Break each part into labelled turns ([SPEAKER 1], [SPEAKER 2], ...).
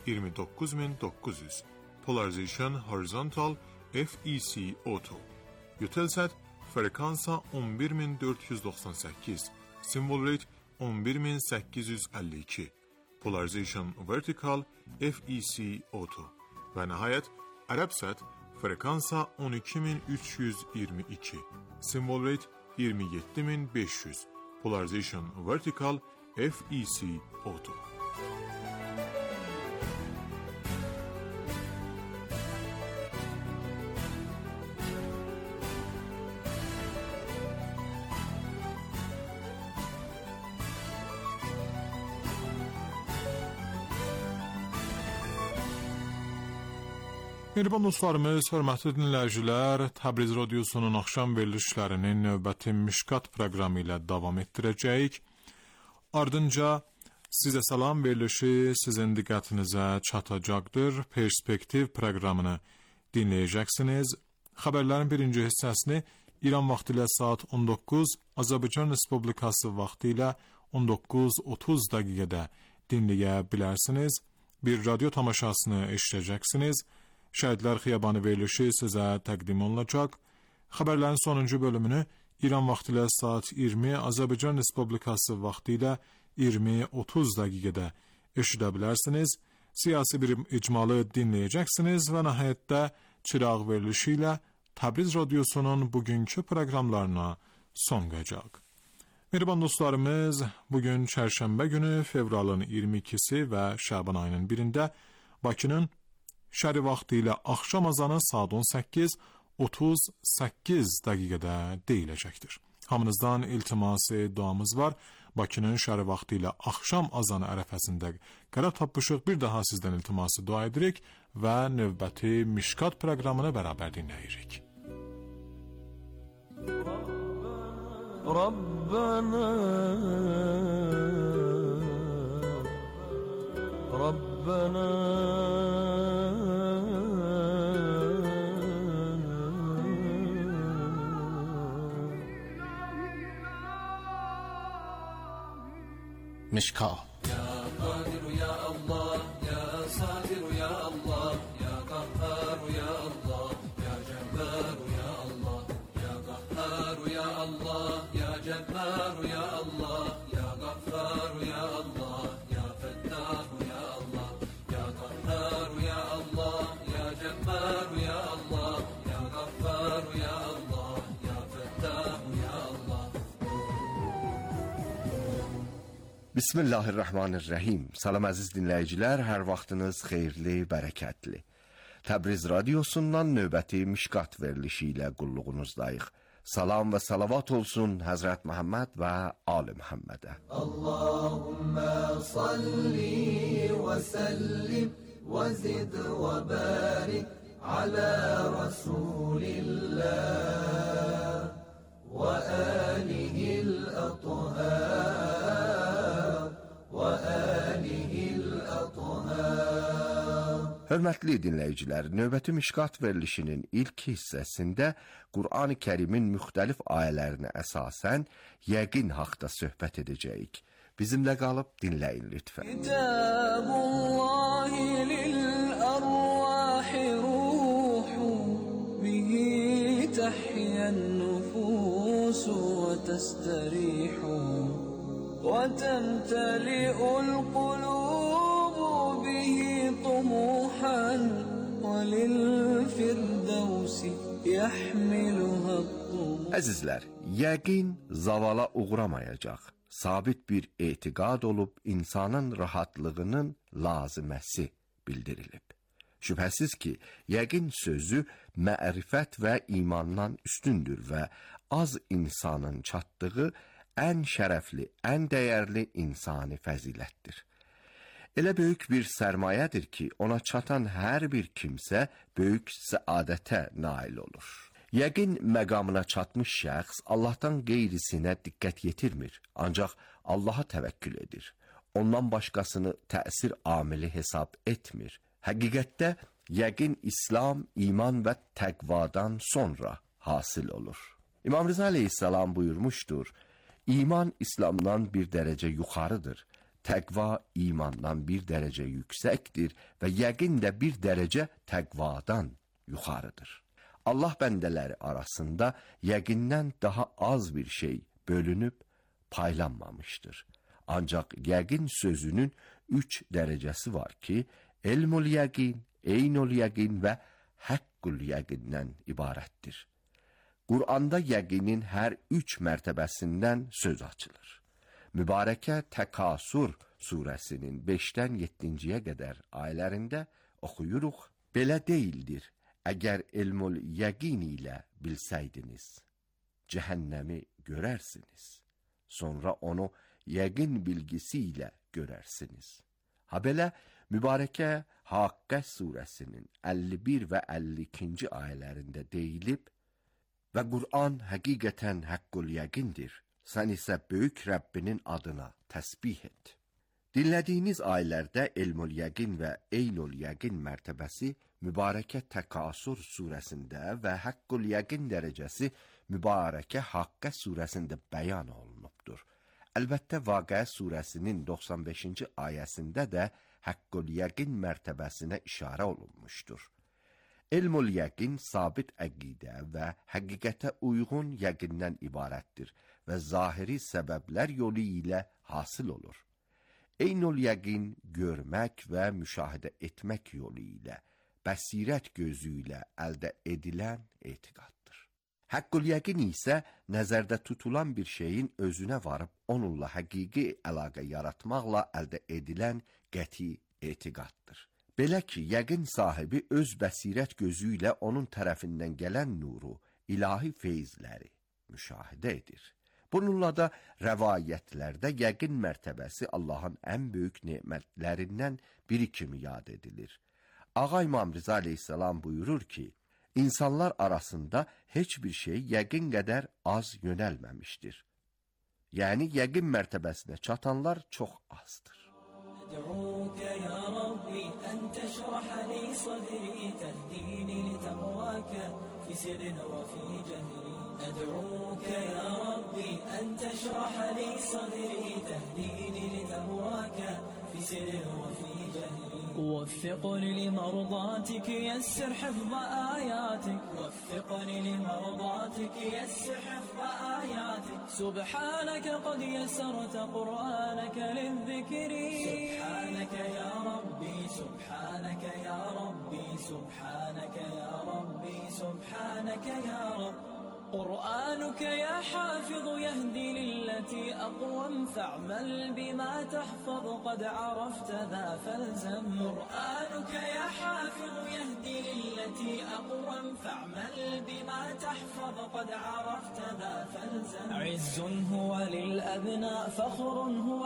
[SPEAKER 1] 29900. Polarization horizontal FEC auto. Eutelsat frekansa 11498. Symbol rate 11852. Polarization vertical FEC auto. Və nəhayət Arabsat frekansa 12322. Symbol rate 27500. Polarization vertical FEC auto. Mehriban dostlarımız, hörmətli dinləyicilər, Təbriz Radiosunun axşam verilişlərinin növbəti Mişkat proqramı ilə davam etdirəcəyik. Ardınca sizə salam verilişi sizin diqqətinizə çatacaqdır. Perspektiv proqramını dinləyəcəksiniz. Xəbərlərin birinci hissəsini İran vaxtı ilə saat 19, Azərbaycan Respublikası vaxtı ilə 19:30 dəqiqədə dinləyə bilərsiniz. Bir radio tamaşasını eşidəcəksiniz. Şəhidlər Xiyabanı verilişi sizə təqdim olunacaq. Xəbərlərin sonuncu bölümünü İran vaxtı ilə saat 20, Azərbaycan Respublikası vaxtı ilə 20:30 dəqiqədə eşidə bilərsiniz. Siyasi bir icmalı dinləyəcəksiniz və nəhayətdə çıraq verilişi ilə Təbriz Radiosunun bugünkü proqramlarına son qoyacaq. Mehriban dostlarımız, bugün çərşənbə günü fevralın 22-si və Şaban ayının 1-də Bakının şəhəri vaxtı ilə axşam azanı saat 18:38 dəqiqədə deyiləcəkdir. Hamınızdan iltiması duamız var. Bakının şəhəri vaxtı ilə axşam azanı ərəfəsində qərar tapmışıq. Bir daha sizdən iltiması dua edirik və növbəti Mişkat proqramını bərabər dinləyirik. Rabbana Rabbana
[SPEAKER 2] Mişkat.
[SPEAKER 3] Ya Kadir ya Allah, ya Satir ya Allah, ya Kahhar ya Allah, ya Cebbar ya Allah, ya Kahhar ya Allah, ya Cebbar ya Allah, ya Gaffar ya Allah, ya Fettah ya Allah, ya Kahhar ya Allah, ya Cebbar ya Allah, ya Gaffar ya Allah, ya Fettah ya Allah.
[SPEAKER 2] Bismillahirrahmanirrahim. Salam əziz dinləyicilər, hər vaxtınız xeyirli, bərəkətli. Təbriz Radiosundan növbəti Mişkat verilişi ilə qulluğunuzdayıq. Salam və salavat olsun Həzrət Məhəmməd və Ali Məhəmmədə.
[SPEAKER 3] Allahümme salli və səllim və zid və barik alə Rasulillah və əlihil əthər və əlihil əthər.
[SPEAKER 2] Hörmətli dinləyicilər, növbəti Mişkat verilişinin ilk hissəsində Qur'an-ı Kərimin müxtəlif ayələrinə əsasən yəqin haqda söhbət edəcəyik. Bizimlə qalıb dinləyin lütfən.
[SPEAKER 3] Kitabullahi lil-ərvahi ruhu bihi təhiyyən nüfusu və təstərihu və təmtəli'ul qulubu bihi طموحا وللفردوس يحملها الطموح.
[SPEAKER 2] Əzizlər, yəqin zavala uğramayacaq. Sabit bir etiqad olub insanın rahatlığının laziməsi bildirilib. Şübhəsiz ki, yəqin sözü mərifət və imandan üstündür və az insanın çatdığı ən şərəfli, ən dəyərli insani fəzilətdir. Elə böyük bir sərmayədir ki, ona çatan hər bir kimsə böyük səadətə nail olur. Yəqin məqamına çatmış şəxs Allahdan qeyrisinə diqqət yetirmir, ancaq Allaha təvəkkül edir. Ondan başqasını təsir amili hesab etmir. Həqiqətdə yəqin İslam, iman və təqvadan sonra hasil olur. İmam Rıza aleyhissalam buyurmuşdur, İman İslamdan bir dərəcə yuxarıdır. Təqva imandan bir dərəcə yüksəkdir və yəqin də bir dərəcə təqvadan yuxarıdır. Allah bəndələri arasında yəqindən daha az bir şey bölünüb paylanmamışdır. Ancaq yəqin sözünün 3 dərəcəsi var ki, elmul yəqin, eynul yəqin və həqqul yəqindən ibarətdir. Qur'anda yəqinin hər 3 mərtəbəsindən söz açılır. Mübarəkə Təkasur surəsinin 5-dən 7-ciyə qədər ayələrində oxuyuruq. Belə deyildir, əgər elmul yəqin ilə bilsəydiniz, cəhənnəmi görərsiniz, sonra onu yəqin bilgisi ilə görərsiniz. Ha belə, mübarəkə Haqqə surəsinin 51 və 52-ci ayələrində deyilib və Qur'an həqiqətən həqqul yəqindir. Sən isə böyük Rəbbinin adına təsbih et. Dinlədiyiniz ayələrdə elmul yəqin və eynul yəqin mərtəbəsi mübarəkə Təkasur surəsində və həqqul yəqin dərəcəsi mübarəkə Haqqə surəsində bəyan olunubdur. Əlbəttə Vaqəə surəsinin 95-ci ayəsində də həqqul yəqin mərtəbəsinə işarə olunmuşdur. Elmul yəqin sabit əqidə və həqiqətə uyğun yəqindən ibarətdir və zahiri səbəblər yolu ilə hasıl olur. Eynul yəqin görmək və müşahidə etmək yolu ilə, bəsirət gözü ilə əldə edilən etiqaddır. Həqqul yəqin isə nəzərdə tutulan bir şeyin özünə varıb onunla həqiqi əlaqə yaratmaqla əldə edilən qəti etiqaddır. Belə ki, yəqin sahibi öz bəsirət gözü ilə onun tərəfindən gələn nuru, ilahi feyzləri müşahidə edir. Bununla da rəvayətlərdə yəqin mərtəbəsi Allahın ən böyük nemətlərindən biri kimi yad edilir. Ağa İmam Rıza aleyhissalam buyurur ki, insanlar arasında heç bir şey yəqin qədər az yönəlməmişdir. Yəni, yəqin mərtəbəsinə çatanlar çox azdır.
[SPEAKER 4] أدعوك يا ربي أن تشرح لي صدري تهديني لتقواك في سر وفي جهري أدعوك يا ربي أن تشرح لي صدري تهديني لتقواك في سر وفي جهري وفقني لمرضاتك يسر حفظ آياتك وفقني لمرضاتك يسر حفظ آياتك سبحانك قد يسرت قرآنك للذكر سبحانك يا ربي سبحانك يا ربي سبحانك يا ربي سبحانك يا رب قرآنك يا حافظ يهدي للتي أقوم فاعمل بما تحفظ قد عرفت ذا فالزم قرآنك يا حافظ يهدي للتي أقوم فاعمل بما تحفظ قد عرفت ذا فالزم عز هو للأبناء فخر هو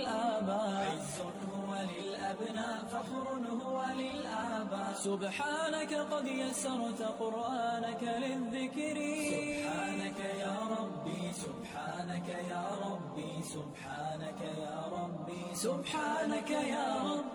[SPEAKER 4] للآباء عز هو للأبناء فخر هو للآباء سبحانك قد يسرت قرآنك للذكر سبحانك يا ربي سبحانك يا ربي سبحانك يا ربي سبحانك يا رب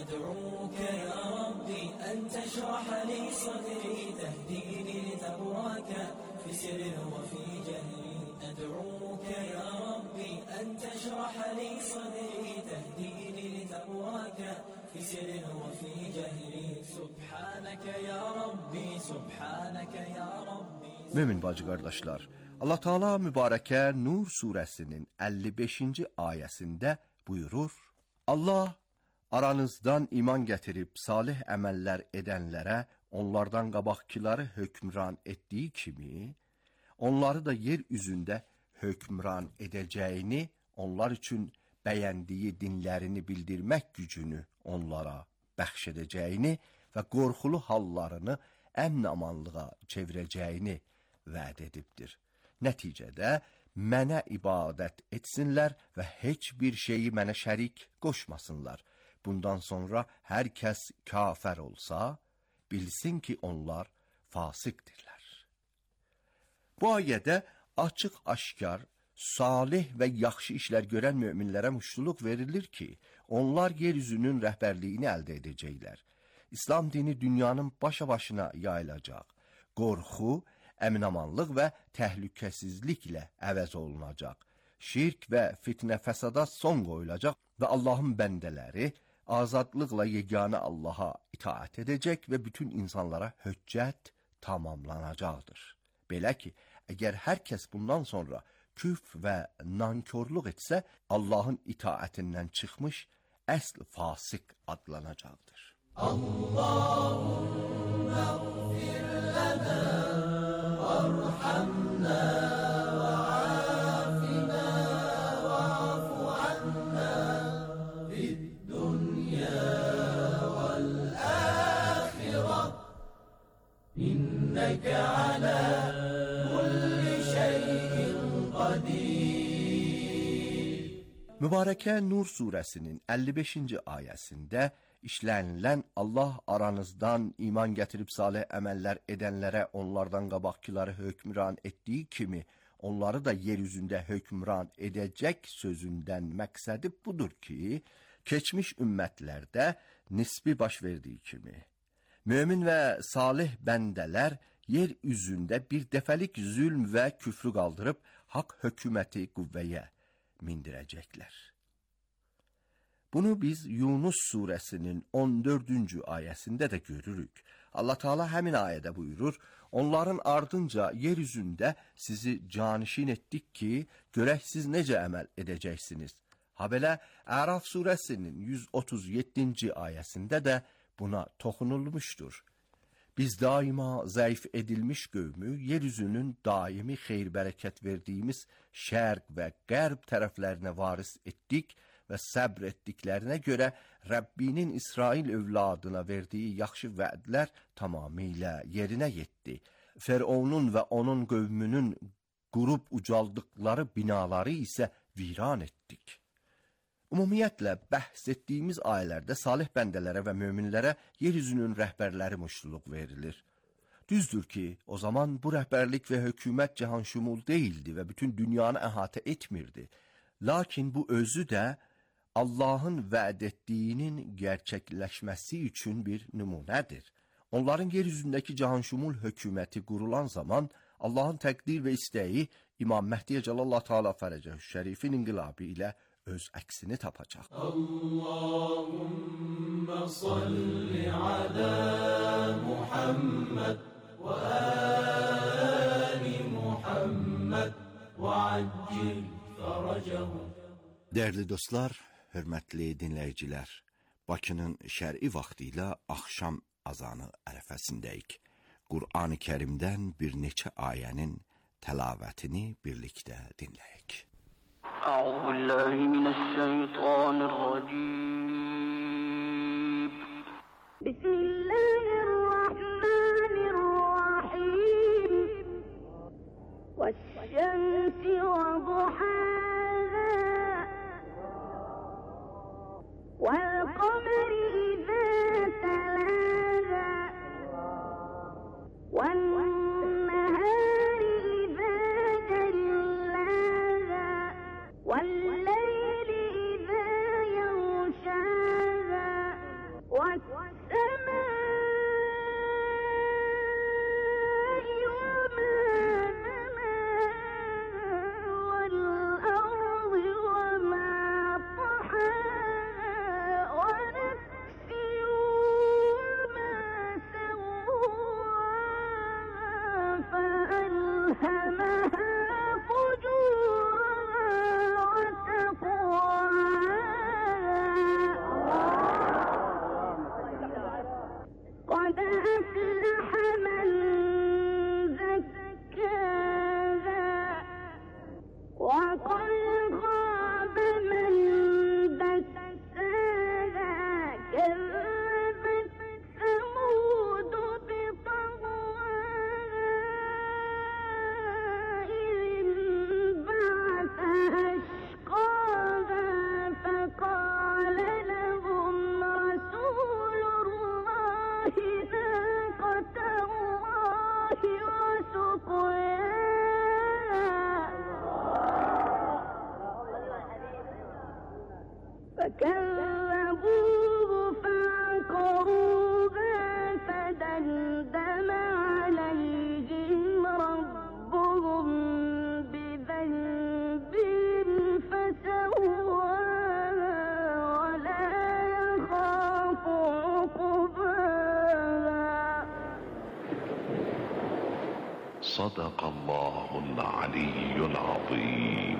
[SPEAKER 4] أدعوك يا ربي أن تشرح لي صدري تهديني لتقواك في سر وفي جهري أدعوك يا ربي أن تشرح لي صدري تهديني لتقواك في سر وفي جهري سبحانك يا ربي سبحانك يا ربي.
[SPEAKER 2] Mömin bacı qardaşlar, Allah Teala mübarəkə Nur surəsinin 55-ci ayəsində buyurur: Allah aranızdan iman gətirib salih əməllər edənlərə onlardan qabaqkiləri hökmran etdiyi kimi, onları da yer üzündə hökmran edəcəyini, onlar üçün bəyəndiyi dinlərini bildirmək gücünü onlara bəxş edəcəyini və qorxulu hallarını əmn-amanlığa çevirəcəyini vəd edibdir. Nəticədə mənə ibadət etsinlər və heç bir şeyi mənə şərik qoşmasınlar. Bundan sonra hər kəs kafir olsa, bilsin ki, onlar fasiqdirlər. Bu ayədə açıq-aşkar, salih və yaxşı işlər görən möminlərə muştuluq verilir ki, onlar yeryüzünün rəhbərliyini əldə edəcəklər. İslam dini dünyanın başa-başına yayılacaq. Qorxu, əminamanlıq və təhlükəsizliklə əvəz olunacaq. Şirk və fitnə fəsada son qoyulacaq və Allahın bəndələri azadlıqla yeganə Allaha itaat edəcək və bütün insanlara höccət tamamlanacaqdır. Belə ki, əgər hər kəs bundan sonra küfr və nankörlük etsə, Allahın itaətindən çıxmış əsl fasik adlanacaqdır.
[SPEAKER 3] Allahümme gfir lana varhamna ve afina ve afu anna fid dunya vel ahire inneke ala kulli şeyin qadir.
[SPEAKER 2] Mübarəkə Nur surəsinin 55-ci ayəsində işlənilən Allah aranızdan iman gətirib salih əməllər edənlərə onlardan qabaqkiləri hökmran etdiyi kimi onları da yeryüzündə hökmran edəcək sözündən məqsədi budur ki, keçmiş ümmətlərdə nisbi baş verdiyi kimi mömin və salih bəndələr yer üzündə bir dəfəlik zülm və küfrü qaldırıb haqq hökuməti qüvvəyə mindirəcəklər. Bunu biz Yunus surəsinin 14-cü ayəsində də görürük. Allah Teala həmin ayədə buyurur, onların ardınca yer üzündə sizi canişin etdik ki, görək siz necə əməl edəcəksiniz. Habelə Əraf surəsinin 137-ci ayəsində də buna toxunulmuşdur. Biz daima zəif edilmiş qövmü, yeryüzünün daimi xeyir-bərəkət verdiyimiz şərq və qərb tərəflərinə varis etdik və səbr etdiklərinə görə Rəbbinin İsrail övladına verdiyi yaxşı vədlər tamamilə yerinə yetdi. Fəravunun və onun qövmünün qurub ucaldıqları binaları isə viran etdik. Ümumiyyətlə, bəhs etdiyimiz ayələrdə salih bəndələrə və möminlərə yeryüzünün rəhbərləri muştuluq verilir. Düzdür ki, o zaman bu rəhbərlik və hökumət cahanşumul deyildi və bütün dünyanı əhatə etmirdi. Lakin bu özü də Allahın vəd etdiyinin gerçəkləşməsi üçün bir nümunədir. Onların yeryüzündəki cahanşumul hökuməti qurulan zaman Allahın təqdir və istəyi İmam Məhdiyə Cəlallah Teala Fərəcəh Şərifin inqilabı ilə öz əksini tapacaq.
[SPEAKER 3] Allahümme salli ala Muhammed ve ali Muhammed ve accil faracahu.
[SPEAKER 2] Dəyərli dostlar, hörmətli dinləyicilər, Bakının şər'i vaxtı ilə axşam azanı ərəfəsindəyik. Qur'an-ı Kərimdən bir neçə ayənin təlavətini birlikdə dinləyək.
[SPEAKER 5] Euzubillahimineşşeytanirracim. Bismillahirrahmanirrahim. Veş-şemsi ve duhâhâ vel-kameri izâ telâhâ ven-nehâri izâ cellâhâ vel-leyli izâ yağşâhâ ve-s-semâ'i ve-mâ benâhâ vel-ardı ve-mâ طحاها ونفس وما سواها فألهمها فجورها وتقواها
[SPEAKER 6] صدق الله العلي العظيم.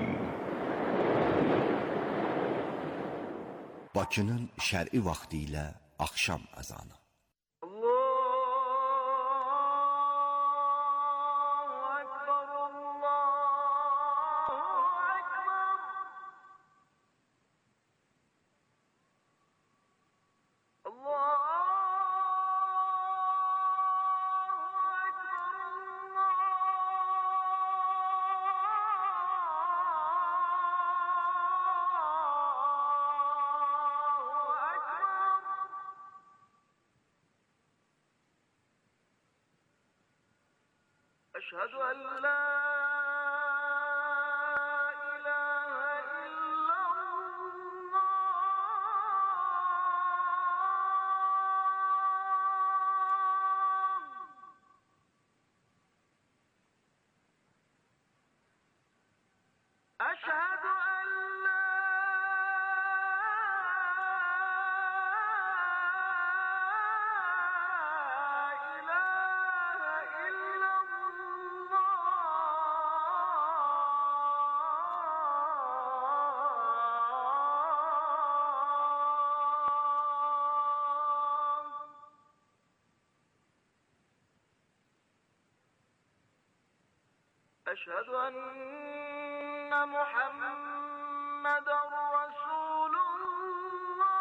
[SPEAKER 2] Bakının şər'i vaxtı ilə axşam əzanı.
[SPEAKER 7] أشهد أن لا إله إلا الله أشهد أن لا أشهد أن محمدًا رسول الله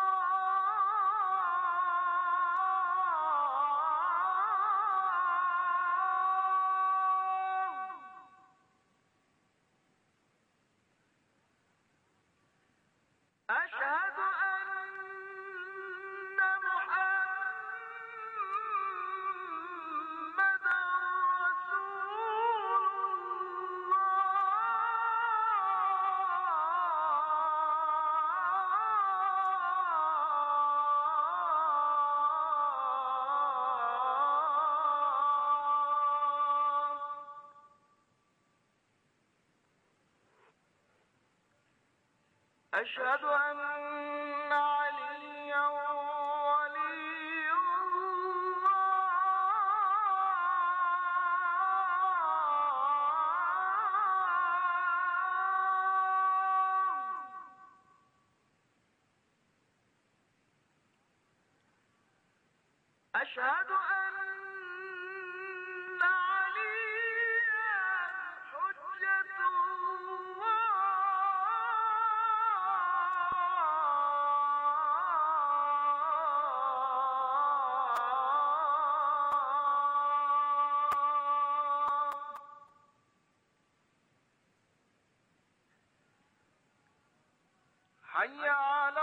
[SPEAKER 7] أشهد أن محمدًا أشهد أن عليا ولي الله أشهد أن عليا حجة الله حي على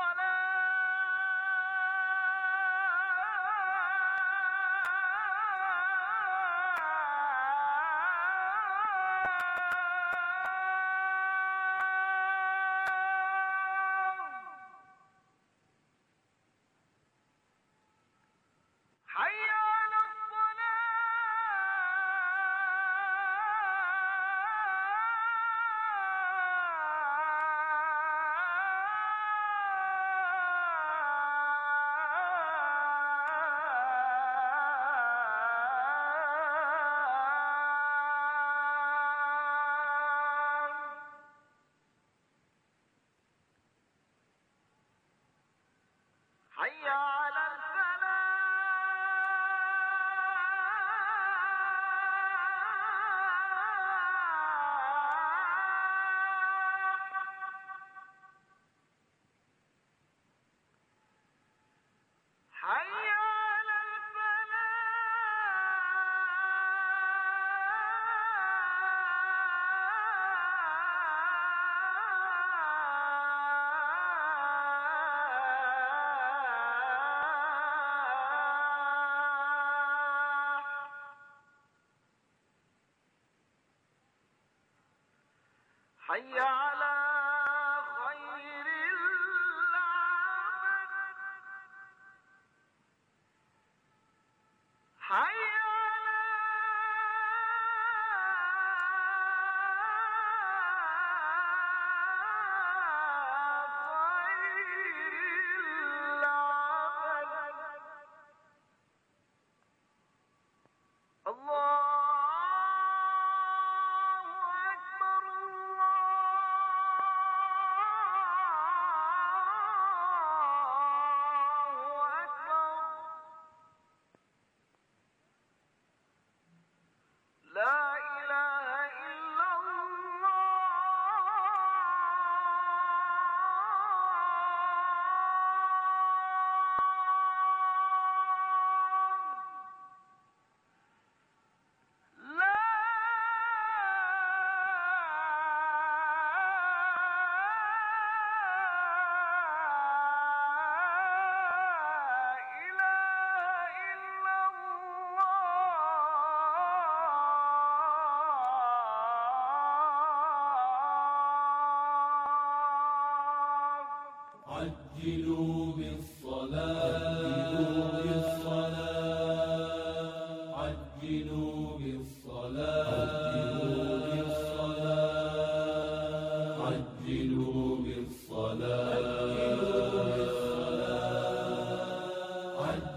[SPEAKER 7] حي على حي على حي على خير العمل حي على خير العمل الله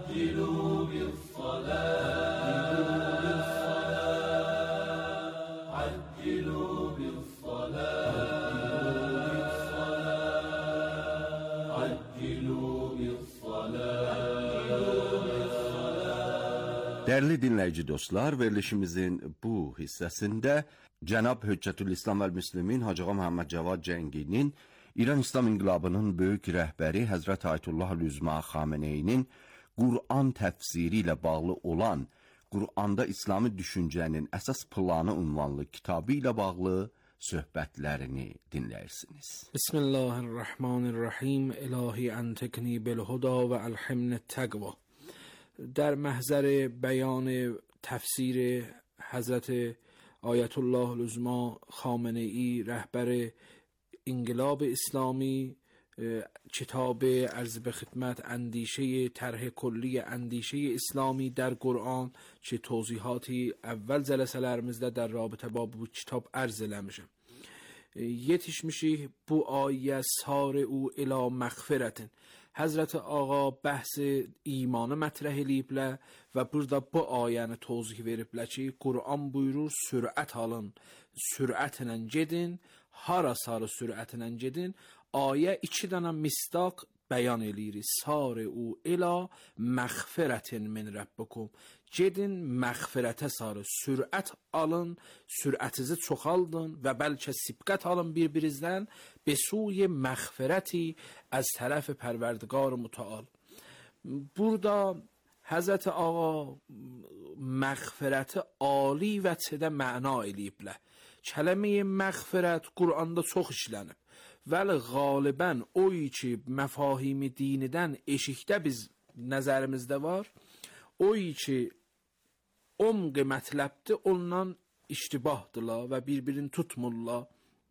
[SPEAKER 3] عجلوا بالصلاة عجلوا بالصلاة عجلوا بالصلاة.
[SPEAKER 2] Değerli dinleyici dostlar, verilişimizin bu hissəsində Cənab Hüccətülislam əl-Müslimin Hacı Ağa Məhəmməd Cavad Cənginin İran İslam İnqilabının böyük rəhbəri Həzrət Ayətullah Üzma Xameneyinin Qur'an təfsiri ilə bağlı olan Qur'anda İslami düşüncənin əsas planı ünvanlı kitabı ilə bağlı söhbətlərini dinləyirsiniz.
[SPEAKER 8] Bismillahirrahmanirrahim. İlahi entekni bilhuda ve elhimni tegva. در محضر بیان تفسیر حضرت آیت الله العظما خامنه ای رهبر انقلاب اسلامی، کتاب عرض به خدمت اندیشه طرح کلی اندیشه اسلامی در قرآن که توضیحاتی اول جلسələrimizdə در رابطه با bu کتاب عرض eləmişəm. Yetişmişik bu ayet sari'u ila məğfirətin. Həzrət Ağa bəhs imanı mətrəh eləyiblər və burada bu ayəni tozih veriblər ki, Qur'an buyurur, sürət alın, sürətlə gedin, hara sarı sürətlə gedin. Ayə 2 dənə misdaq bəyan eləyir. Sari'u ila məğfirətin min rabbikum. Gedin məğfirətə sarı sürət alın, sürətinizi çoxaldın və bəlkə sibqət alın bir-birinizdən besuy məğfirəti az tərəf pərverdigar mütəal. Burada Həzrət Ağa məğfirəti ali vəçədə məna eləyiblər. Kələmə məğfirət Qur'anda çox işlənib. Vəli qalibən o ki məfahimi dinidən eşikdə biz nəzərimizdə var, o ki umq mətləbdir, ondan iştibahdırlar və bir-birini tutmurlar.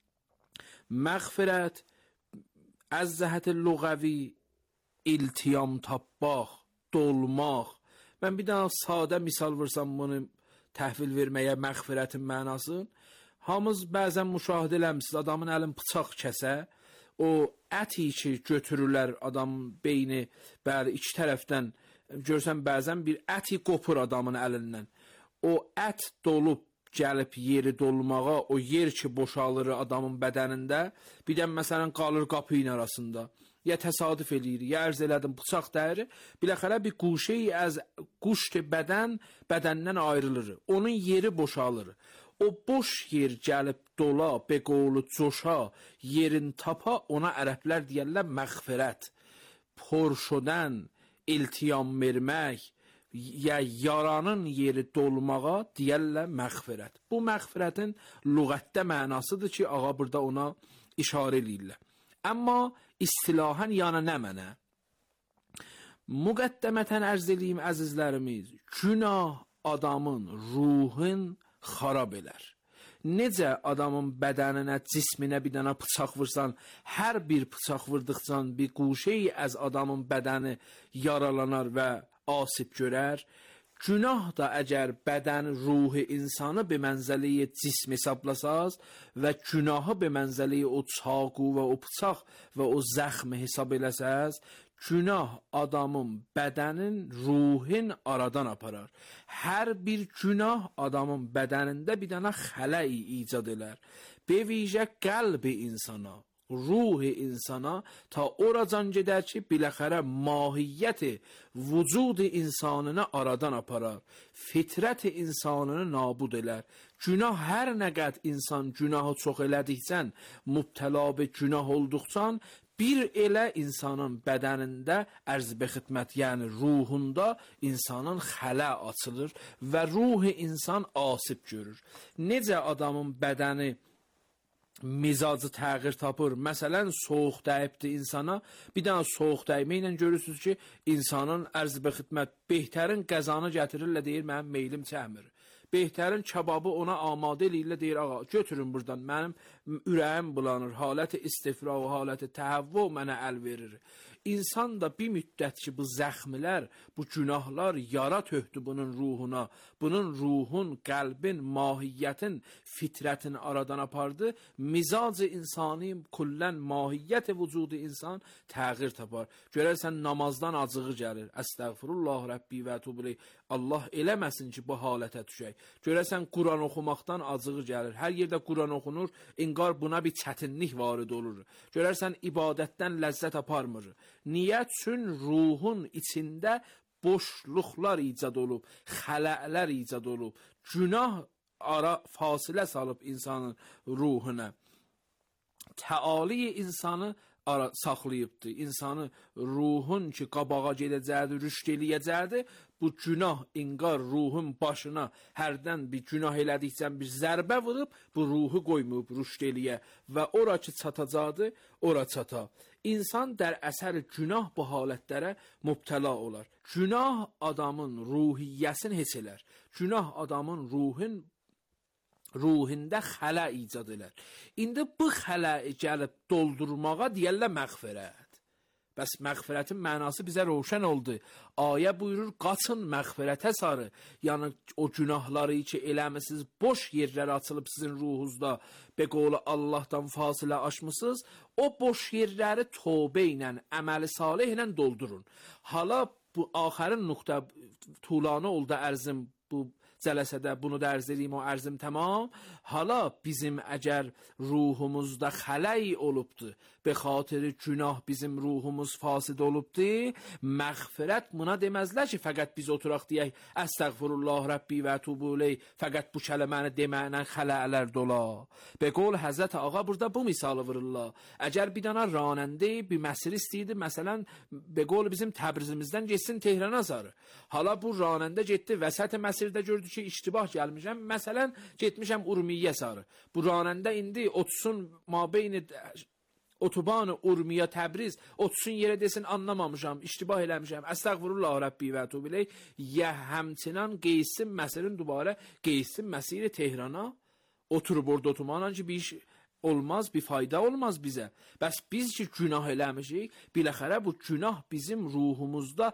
[SPEAKER 8] Məğfirət az cəhət lüğəvi iltiyam tapmaq, dolmaq. Mən bir daha sadə misal vursam bunu təhvil verməyə məğfirətin mənası. Hamız bəzən müşahidə eləmişsiniz, adamın əlin bıçaq kəsə, o əti ki götürürlər adamın beyni, bəli, 2 tərəfdən görsən bəzən bir əti qopur adamın əlindən. O ət dolub gəlib yeri dolmağa, o yer ki boşalır adamın bədənində, bir də məsələn qalır qapı ilə arasında. Ya təsadüf eləyir, ya ərz elədim bıçaq dəyir, biləxərə bir quşeyi az quşt bədəndən ayrılır. Onun yeri boşalır. O boş yer gəlib dola, beqolu coşa, yerin tapa, ona ərəblər deyərlər məğfirət. Por şodən, iltiyam vermək, ya yaranın yeri dolmağa deyərlər məğfirət. Bu məğfirətin lüğətdə mənasıdır ki, ağa burada ona işarə eləyirlər. Amma istilahən yana nə mənə? Müqəddəmətən ərz eləyim əzizlərimiz, günah adamın ruhun xarab elər. Necə adamın bədəninə, cisminə bir dənə bıçaq vursan, hər bir bıçaq vurduqcan bir quşeyi az adamın bədəni yaralanar və asib görər, günah da əgər bədən ruhu insanı be mənzəliyə cism hesablasaz və günahı be mənzəliyə o çaqu və o bıçaq və o zəxmi hesab eləsəz, günah adamın bədənin, ruhin aradan aparar. Hər bir günah adamın bədənində bir dənə xələyi icad elər. Bevicə qəlbi insana, ruhi insana ta oracan gedər ki, biləxərə mahiyyəti, vücudu insanını aradan aparar. Fitrəti insanını nabud elər. Günah hər nə qəd insan günahı çox elədiksən, mübtəla be günah olduqcan, bir elə insanın bədənində ərz be xidmət, yəni ruhunda insanın xələ açılır və ruhi insan asib görür. Necə adamın bədəni mizacı təğyir tapır. Məsələn, soğuq dəyibdir insana. Bir dənə soğuq dəymə ilə görürsünüz ki, insanın ərz be xidmət behtərin qəzanı gətirirlər, deyir, mənim meylim çəmir. Behtərin kebabı ona amadə eləyirlər, deyir, ağa, götürün buradan, mənim ürəyim bulanır, haləti istifra və haləti təhəvvü mənə əl verir. İnsan da bir müddət ki bu zəxmlər, bu günahlar yara töhdü bunun ruhuna, bunun ruhun, qəlbin, mahiyyətin, fitrətin aradan apardı, mizacı insani kullən mahiyyət vücudu insan təğyir tapar. Görərsən namazdan acığı gəlir. Əstəğfirullah Rəbbi və tubu ileyh. Allah eləməsin ki bu halətə düşək. Görərsən Quran oxumaqdan acığı gəlir. Hər yerdə Quran oxunur, inqar buna bir çətinlik varid olur. Görərsən ibadətdən ləzzət aparmır. Niyyət üçün ruhun içində boşluqlar icad olub, xələlər icad olub, günah ara fasilə salıb insanın ruhuna. Təali insanı saxlayıbdır. İnsanı ruhun ki qabağa gedəcəkdir, rüşd eləyəcəkdir. Bu günah inqar ruhun başına hərdən bir günah elədikcə bir zərbə vurub, bu ruhu qoymayıb rüşd eləyə və ora ki çatacaqdır, ora çata. İnsan dər əsəri günah bu halətlərə mübtəla olar. Günah adamın ruhiyyəsini heç elər. Günah adamın ruhunda xələ icad elər. İndi bu xələyi gəlib doldurmağa deyərlər məğfirət. Bəs məğfirətin mənası bizə roşən oldu. Ayə buyurur, qaçın məğfirətə sarı. Yəni o günahları ki eləmisiniz, boş yerlər açılıb sizin ruhunuzda, be qovlu Allahdan fasilə aşmısınız, o boş yerləri tövbə ilə, əməli salih ilə doldurun. Hala bu axərin nöqtə tulanı oldu ərzim bu cələsədə, bunu da ərz edeyim, o ərzim tamam. Hala bizim əgər ruhumuzda xələy olubdur, be xatiri günah bizim ruhumuz fasid olubdur, məğfirət buna deməzlər ki, fəqət biz oturaq deyək, əstəğfirullah Rəbbi və tubu ileyh, fəqət bu kələməni deməklə xələlər dola. Be qol Həzrət Ağa burada bu misalı vururlar. Əgər bir dana ranəndə bir məsir istəyirdi, məsələn, be qol bizim Təbrizimizdən geçsin Tehrana sarı. Hala bu ranəndə getdi, vəsət məsirdə gördü ki, iştibah gəlmişəm, məsələn, getmişəm Urmiyyə sarı. Bu ranəndə indi 30'un mabeyni otobanı Urmiyə Təbriz 30'un yerə desin anlamamışam, iştibah eləmişəm, əstəğfirullah Rəbbi və tubu ileyh, ya həmçinan qeysin məsirin dubarə, qeysin məsiri Tehrana, oturub orada otobanla ki, bir iş olmaz, bir fayda olmaz bizə. Bəs biz ki, günah eləmişik, biləxərə bu günah bizim ruhumuzda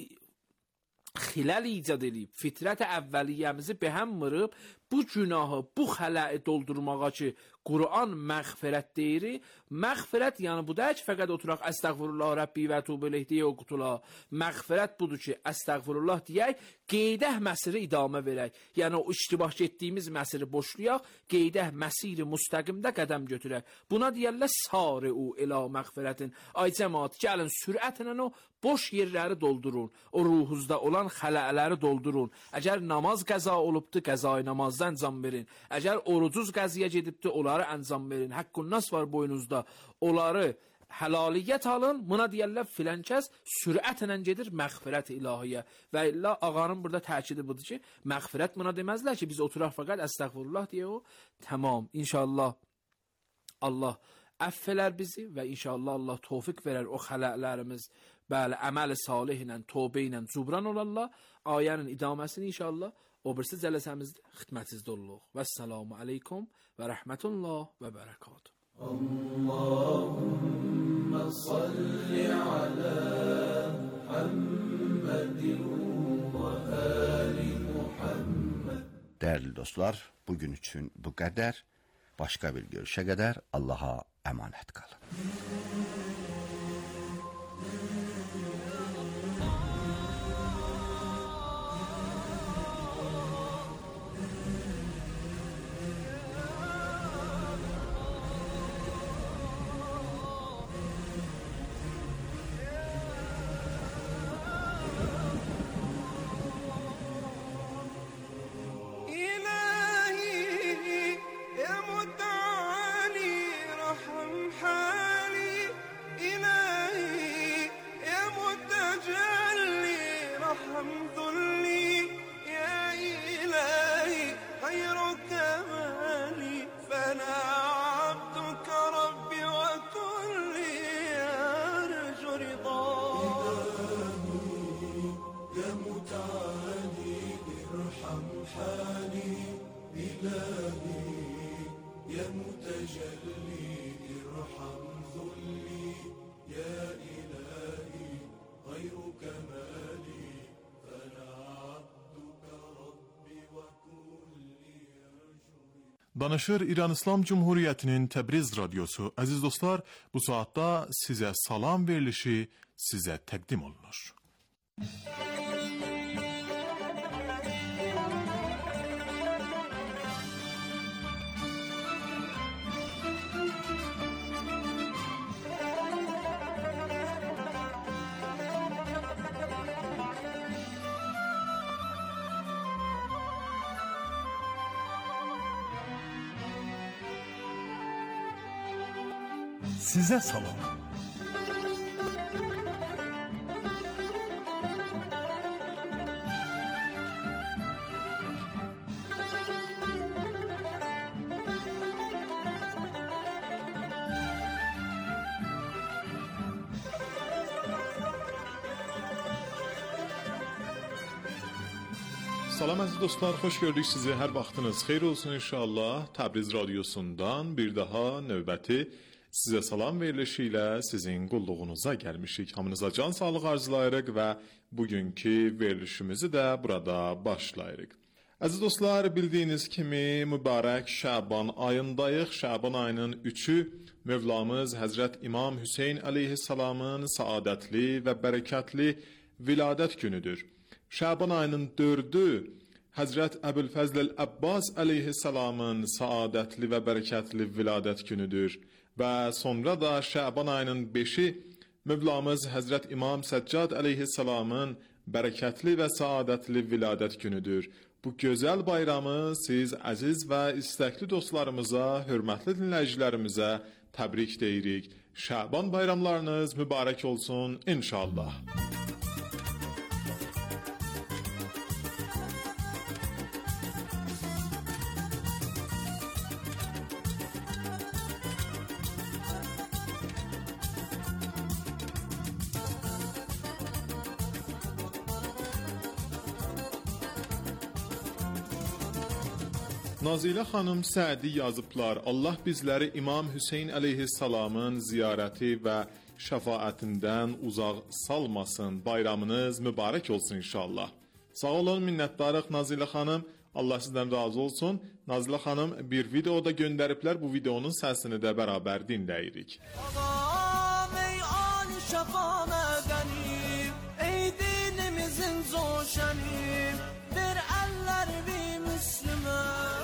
[SPEAKER 8] xiləl icad edib, fitrət-i əvvəliyyəmizi behəm vırıb, bu günahı, bu xələyi doldurmağa ki, Quran məğfirət deyir. Məğfirət yəni bu da ki, fəqət oturaq əstəğfirullah Rəbbi və tubu ileyh deyə oxutula. Məğfirət budur ki, əstəğfirullah deyək, qeydəh məsiri idamə verək. Yəni o iştibah getdiyimiz məsiri boşlayaq, qeydəh məsiri müstəqimdə qədəm götürək. Buna deyərlər sari'u ilə məğfirətin. Ay cəmaat, gəlin sürətlə o boş yerləri doldurun. O ruhunuzda olan xələləri doldurun. Əgər namaz qəza olubdu, qəzayı namazda əncam verin. Əgər orucuz qəziyə gedibdi, onları əncam verin. Haqqun nas var boynunuzda. Onları həlaliyyət alın. Buna deyərlər filan kəs sürətlə gedir məğfirət ilahiyyə. Və illa ağanın burada təkidi budur ki, məğfirət buna deməzlər ki, biz oturaq fəqət əstəğfirullah deyə o. Tamam, inşallah Allah əffələr bizi və inşallah Allah tövfiq verər o xələlərimiz, bəli, əməl salih ilə, tövbə ilə cubran olarlar. Ayənin idaməsini inşallah o birisi cələsəmizdə xidmətinizdə oluluq. Vəssalamu aleykum və rəhmətullah və bərəkatuhu.
[SPEAKER 3] Allahümme salli ala Muhammedin və ali Muhammed.
[SPEAKER 2] Değerli dostlar, bugün için bu kadar. Başka bir görüşe kadar Allah'a emanet kalın.
[SPEAKER 3] يا متجلي ارحم ذلي يا إلهي
[SPEAKER 1] Danışır İran İslam Cumhuriyyətinin Təbriz radiosu. Əziz dostlar, bu saatda sizə salam verilişi sizə təqdim olunur.
[SPEAKER 9] Sizə salam.
[SPEAKER 1] Salam əziz dostlar, xoş gördük sizi. Hər vaxtınız xeyir olsun inşallah. Təbriz radiosundan bir daha növbəti sizə salam verilişi ilə sizin qulluğunuza gəlmişik. Hamınıza can sağlıq arzulayırıq və bugünkü verilişimizi də burada başlayırıq. Əziz dostlar, bildiyiniz kimi mübarək Şaban ayındayıq. Şaban ayının 3-ü Mövlamız Həzrət İmam Hüseyn əleyhissalamın saadətli və bərəkətli viladət günüdür. Şaban ayının 4-ü Həzrət Əbülfəzl Əl-Əbbas əleyhissalamın saadətli və bərəkətli viladət günüdür. Və sonra da Şaban ayının 5-i Mövlamız Həzrət İmam Səccad əleyhissalamın bərəkətli və saadətli viladət günüdür. Bu gözəl bayramı siz əziz və istəkli dostlarımıza, hörmətli dinləyicilərimizə təbrik deyirik. Şaban bayramlarınız mübarək olsun inşallah. Nazilə xanım Sədi yazıblar. Allah bizləri İmam Hüseyn əleyhissalamın ziyarəti və şəfaətindən uzaq salmasın. Bayramınız mübarək olsun inşallah. Sağ olun, minnətdarıq Nazilə xanım. Allah sizdən razı olsun. Nazilə xanım bir video da göndəriblər. Bu videonun səsini də bərabər dinləyirik.
[SPEAKER 3] Adam ey ali şəfa mədənim, ey dinimizin zoşənim, ver əllər bir müslümə.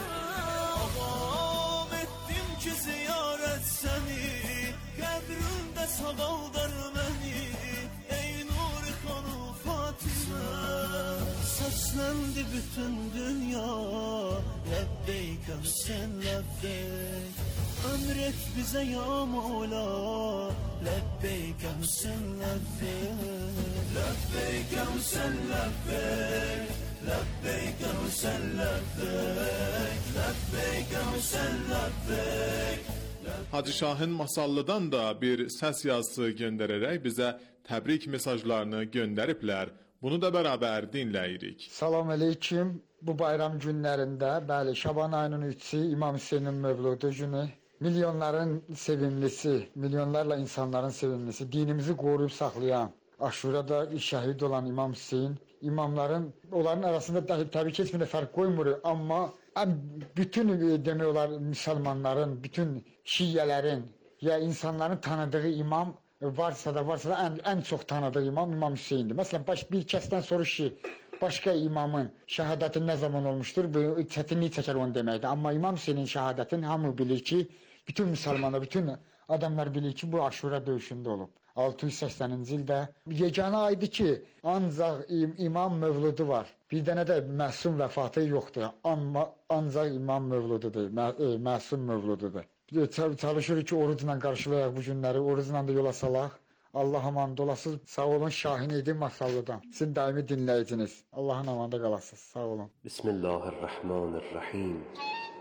[SPEAKER 3] Avam etdim ki ziyarət səni, qəbrində sağaldar məni, ey Nuri xanım Fatimə. Səsləndi bütün dünya, Ləbbeyk Hüseyn Ləbbeyk. Ömr et bize ya Mevla, Lebbeyk Hüseyin Lebbeyk. Lebbeyk Hüseyin Lebbeyk. Lebbeyk Hüseyin Lebbeyk. Lebbeyk Hüseyin Lebbeyk.
[SPEAKER 1] Hacı Şahin Masallı'dan da bir səs yazısı göndərərək bizə təbrik mesajlarını göndəriblər. Bunu da bərabər dinləyirik.
[SPEAKER 10] Salam aleyküm. Bu bayram günlərində, bəli, Şaban ayının 3-ü İmam Hüseynin mövludu günü. Milyonların sevimlisi, milyonlarla insanların sevimlisi, dinimizi qoruyub saxlayan, Aşurada şəhid olan İmam Hüseyin, imamların, onların arasında təbii ki, heç bir fərq qoymur, amma bütün demək olar müsəlmanların, bütün şiyyələrin ya insanların tanıdığı imam varsa da ən çox tanıdığı imam İmam Hüseyindir. Məsələn, bir kəsdən soruş ki, başqa imamın şəhadəti nə zaman olmuşdur, bu çətinlik çəkər onu deməkdir. Amma İmam Hüseynin şəhadətini hamı bilir ki, bütün müsəlmanlar, bütün adamlar bilir ki, bu Aşura döyüşündə olub. 680-ci ildə yeganə aydır ki, ancaq imam mövludu var. Bir dənə də məsum vəfatı yoxdur. Amma ancaq imam mövlududur, məsum mövlududur. Çalışırıq ki, orucla qarşılayaq bu günləri, orucla da yola salaq. Allah amanında olasınız. Sağ olun, Şahin idi Masallı'dan. Sizin daimi dinləyiciniz. Allah'ın amanında qalasınız. Sağ olun.
[SPEAKER 11] Bismillahirrahmanirrahim.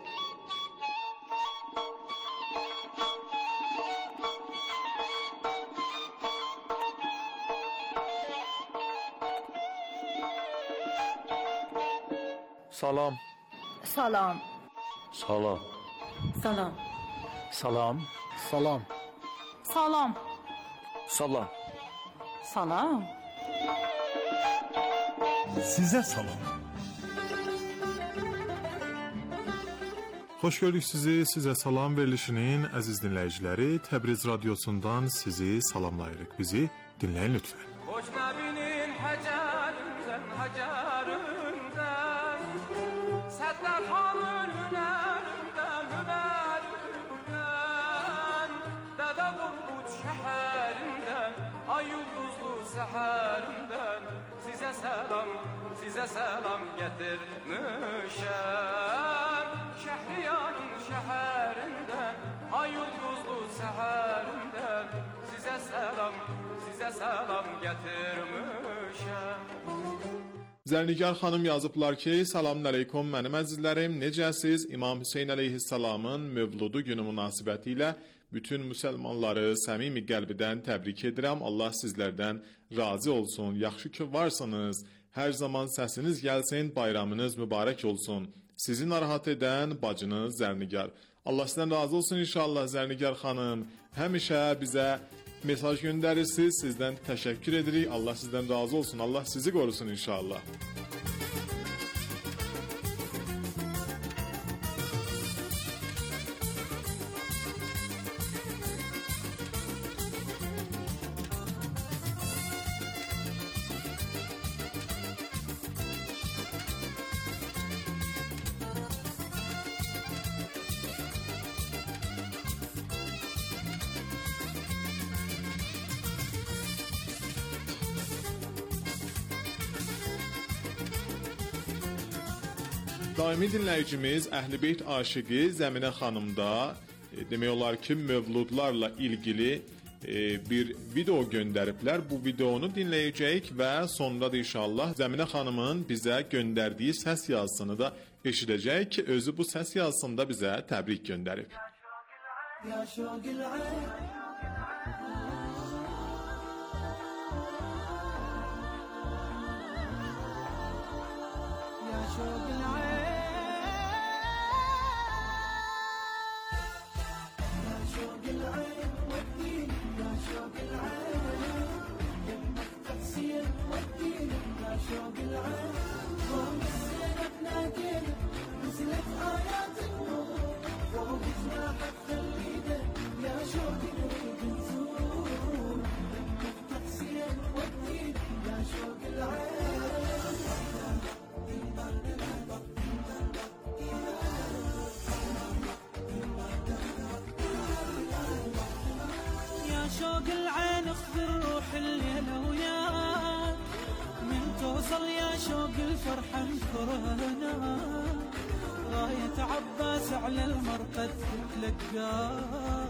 [SPEAKER 9] Salam.
[SPEAKER 5] Salam.
[SPEAKER 11] Salam.
[SPEAKER 5] Salam.
[SPEAKER 9] Salam.
[SPEAKER 10] Salam.
[SPEAKER 5] Salam.
[SPEAKER 11] Salam.
[SPEAKER 5] Salam.
[SPEAKER 9] Sizə salam.
[SPEAKER 1] Xoş gördük sizi. Sizə salam verilişinin əziz dinləyiciləri, Təbriz radiosundan sizi salamlayırıq. Bizi dinləyin lütfən.
[SPEAKER 3] Hoş Nebinin hacarından, hacarından, Settarxanın hünərindən, hünərindən, Dədə Qorqud şəhərindən, ay yıldızlı səhərindən, sizə selam getirmişəm. Şəhriyanın şəhərindən, ay yıldızlı səhərindən, sizə selam getirmişəm.
[SPEAKER 1] Zərnigar xanım yazıblar ki, salamün əleykum mənim əzizlərim, necəsiz? İmam Hüseyn əleyhissalamın mövludu günü münasibəti ilə bütün müsəlmanları səmimi qəlbidən təbrik edirəm. Allah sizlərdən razı olsun. Yaxşı ki varsınız. Hər zaman səsiniz gəlsin, bayramınız mübarək olsun. Sizi narahat edən bacınız Zərnigar. Allah sizdən razı olsun inşallah Zərnigar xanım. Həmişə bizə mesaj göndərirsiniz. Sizdən təşəkkür edirik. Allah sizdən razı olsun. Allah sizi qorusun inşallah. Daimi dinləyicimiz Əhl-i-Beyt aşiqi Zəminə xanım da demək olar ki, mövludlarla ilgili bir video göndəriblər. Bu videonu dinləyəcəyik və sonunda da inşallah Zəminə xanımın bizə göndərdiyi səs yazısını da eşidəcəyik ki, özü bu səs yazısında bizə təbrik göndərib.
[SPEAKER 4] شوق العين اخذ الروح الليلة وياك من توصل يا شوق الفرحة انكرنا راية عباس على المرقد تتلقاك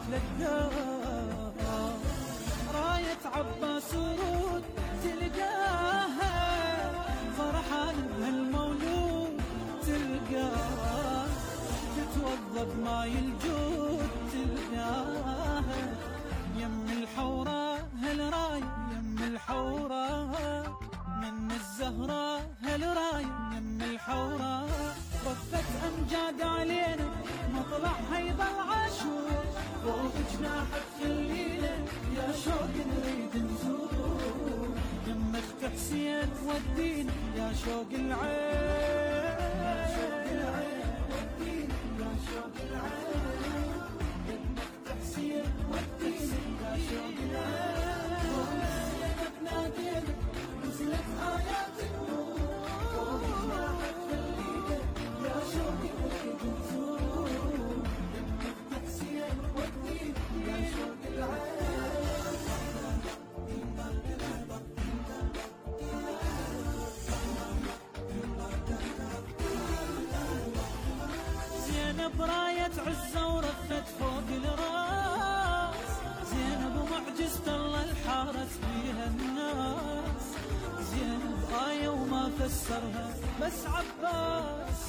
[SPEAKER 4] راية عباس ورود تلقاها فرحان بهالمولود تلقاها تتوضى بماي الجود تلقاها يم الحوراء هالراية يم الحوراء من الزهراء هالراية يم الحوراء رفت أمجاد علينا مطلع هيضل عاشور فوق جناحك خلينا يا شوق نريد نزور يم اخت حسين ودينا يا شوق العين يا شوق العين ودينا يا شوق العين يم اخت حسين ودينا يا شوق العين ومسينا بنادينا نزلت آيات النور فوق جناحك خلينا يا شوق نريد نزور يم اخت حسين ودينا يا شوق العين براية عزة ورفت فوق الراس زينب ومعجزة الله الحارس فيها الناس زينب آية وما فسرها بس عباس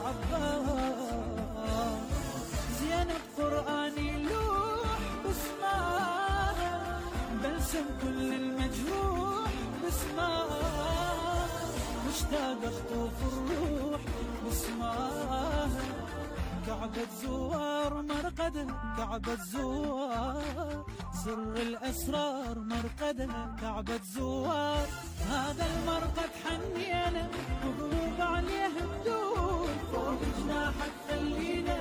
[SPEAKER 4] زينب قرآني لوح باسمها بلسم كل المجروح باسمها مشتاق اخطف الروح باسمها كعبة زوار مرقدها كعبة زوار سر الأسرار مرقدها كعبة زوار هذا المرقد حنينا وقلوب عليه بدور فوق جناحك خلينا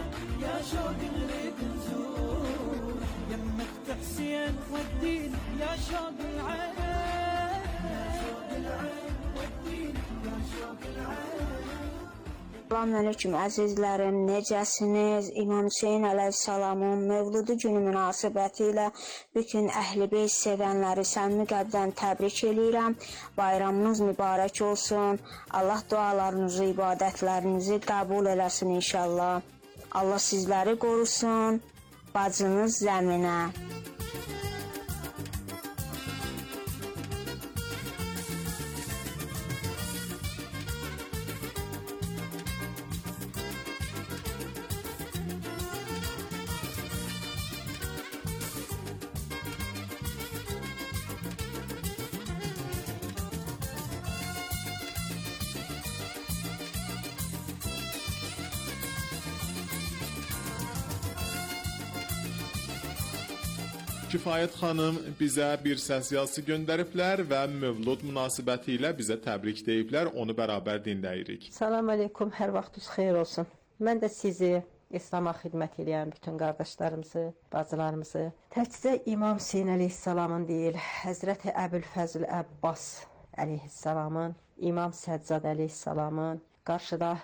[SPEAKER 12] Salam əleykum əzizlərim, necəsiniz? İmam Hüseyn əleyhissalamın mövludu günü münasibətilə bütün Əhl-i-Beyt sevənləri səmimi qəlbdən təbrik eləyirəm. Bayramınız mübarək olsun. Allah dualarınızı, ibadətlərinizi qəbul eləsin inşallah. Allah sizləri qorusun. Bacınız Zəminə.
[SPEAKER 1] Kifayət xanım bizə bir səs yazısı göndəriblər və mövlud münasibəti ilə bizə təbrik deyiblər. Onu bərabər dinləyirik.
[SPEAKER 13] Salam əleykum, hər vaxtınız xeyir olsun. Mən də sizi İslam'a xidmət edən bütün qardaşlarımızı, bacılarımızı, təkcə İmam Hüseyn əleyhissalamın deyil, Həzrəti Əbülfəzl Əbbas əleyhissalamın, İmam Səccad əleyhissalamın, qarşıda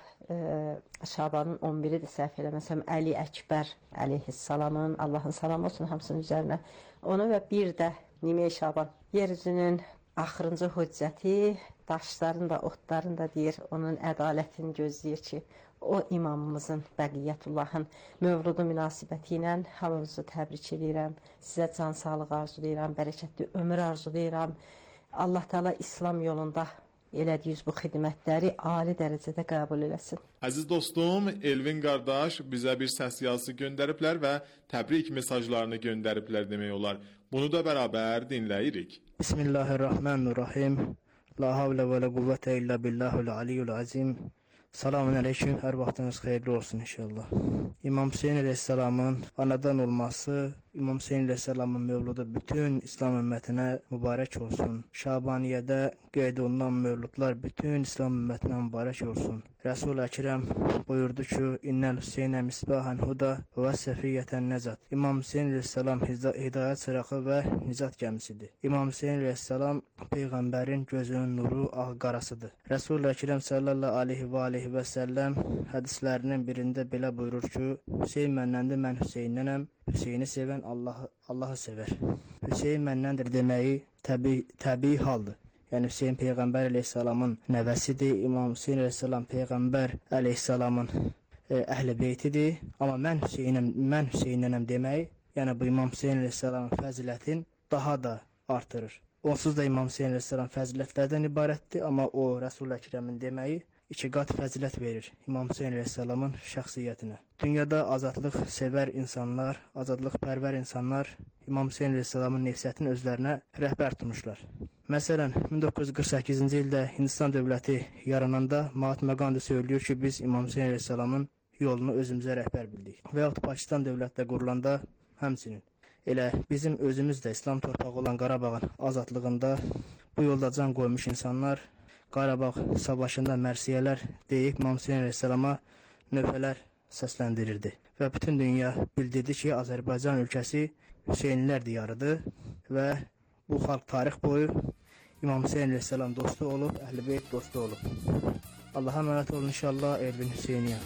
[SPEAKER 13] Şabanın 11-idir səhv eləməsəm, Əli Əkbər əleyhissalamın, Allahın salamı olsun hamısının üzərinə. Onu və bir də Nimey Şaban, yeryüzünün axırıncı hüccəti, daşların da, otların da deyir, onun ədalətini gözləyir ki, o imamımızın, Bəqiyyətullahın mövludu münasibəti ilə hamımızı təbrik edirəm. Sizə can sağlıq arzulayıram, bərəkətli ömür arzulayıram. Allah Teala İslam yolunda elədiyiniz bu xidmətləri ali dərəcədə qəbul eləsin.
[SPEAKER 1] Əziz dostum, Elvin qardaş bizə bir səs yazısı göndəriblər və təbrik mesajlarını göndəriblər demək olar. Bunu da bərabər dinləyirik.
[SPEAKER 14] Bismillahirrahmanirrahim. La havle və la quvvətə illə billahul aliyyul azim. Salamun aleyküm, hər vaxtınız xeyirli olsun inşallah. İmam Hüseyn əleyhissalamın anadan olması, İmam Hüseyn əleyhissalamın mövludu bütün İslam ümmətinə mübarək olsun. Şabaniyədə qeyd olunan mövludlar bütün İslam ümmətinə mübarək olsun. Resul-i Əkrəm buyurdu ki, İnnəl Hüseynə misbahən huda və səfiyyətən nəcat. İmam Hüseyn əleyhissalam hidayət sırağı və nicat gəmisidir. İmam Hüseyn əleyhissalam Peyğəmbərin gözünün nuru, ağ qarasıdır. Resul-i Əkrəm sallallahu aleyhi və səlləm hədislərinin birində belə buyurur ki, Hüseyn məndəndir, mən Hüseynnənəm. Hüseyni sevən Allahı sevər. Hüseyn məndəndir deməyi təbii haldır. Yəni Hüseyn Peyğəmbər əleyhissalamın nəvəsidir. İmam Hüseyn əleyhissalam Peyğəmbər əleyhissalamın əhl-i beytidir. Amma mən Hüseynnənəm deməyi, yəni bu İmam Hüseyn əleyhissalamın fəzilətin daha da artırır. Onsuz da İmam Hüseyn əleyhissalam fəzilətlərdən ibarətdir, amma o Rəsul-i Əkrəmin deməyi iki qat fəzilət verir İmam Hüseyn əleyhissalamın şəxsiyyətinə. Dünyada azadlıq sevər insanlar, azadlıq pərvər insanlar İmam Hüseyn əleyhissalamın nefsiyyətini özlərinə rəhbər tutmuşlar. Məsələn, 1948-ci ildə Hindistan dövləti yarananda Mahatma Gandhi söylüyor ki, biz İmam Hüseyn əleyhissalamın yolunu özümüzə rəhbər bildik. Və yaxud Pakistan dövlətdə qurulanda həmçinin. Elə bizim özümüz də İslam torpağı olan Qarabağın azadlığında bu yolda can qoymuş insanlar Qarabağ savaşında mərsiyələr deyib İmam Hüseyn əleyhissalama növbələr səsləndirirdi. Və bütün dünya bildirdi ki, Azərbaycan ölkəsi Hüseynlər diyarıdır və bu xalq tarix boyu İmam Hüseyn əleyhissalam dostu olub, Əhl-i Beyt dostu olub. Allaha əmanət olun inşallah, Elvin Hüseyniyə.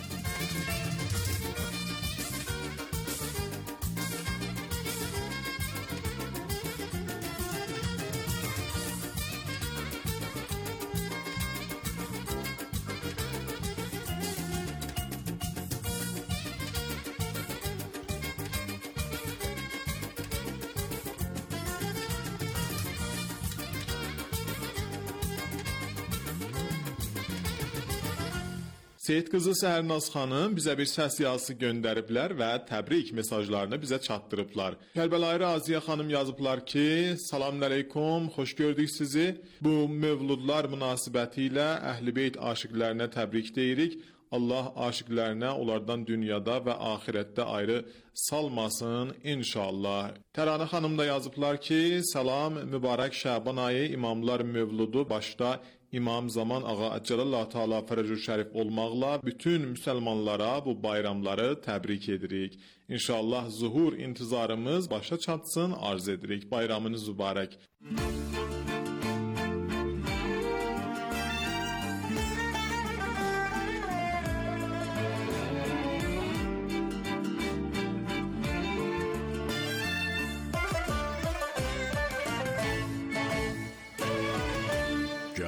[SPEAKER 1] Seyid qızı Səhərnaz xanım bizə bir səs yazısı göndəriblər və təbrik mesajlarını bizə çatdırıblar. Kərbəlayı Raziyə xanım yazıblar ki, salamün əleykum, xoş gördük sizi. Bu mövludlar münasibəti ilə Əhl-i Beyt aşiqlərinə təbrik deyirik. Allah aşiqlərinə onlardan dünyada və axirətdə ayrı salmasın inşallah. Təranə xanım da yazıblar ki, salam, mübarək Şaban ayı imamlar mövludu başda İmam Zaman Ağa Əcəlallah Teala Fərəcü Şərif olmaqla bütün müsəlmanlara bu bayramları təbrik edirik. İnşallah zuhur intizarımız başa çatsın arz edirik. Bayramınız mübarək.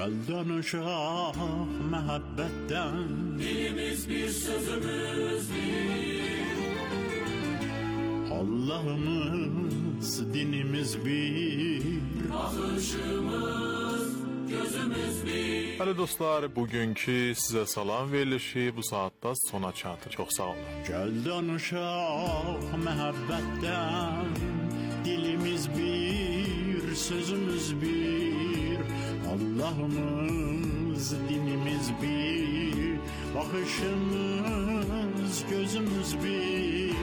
[SPEAKER 15] Gel danışaq məhəbbətdən.
[SPEAKER 3] Dilimiz bir, sözümüz bir.
[SPEAKER 15] Allah'ımız, dinimiz bir.
[SPEAKER 3] Baxışımız, gözümüz bir.
[SPEAKER 1] Hələ dostlar, bugünkü sizə salam verilişi bu saatda sona çatır. Çox sağ olun.
[SPEAKER 15] Gel danışaq məhəbbətdən. Dilimiz bir, sözümüz bir. Allah'ımız, dinimiz bir. Bakışımız, gözümüz bir.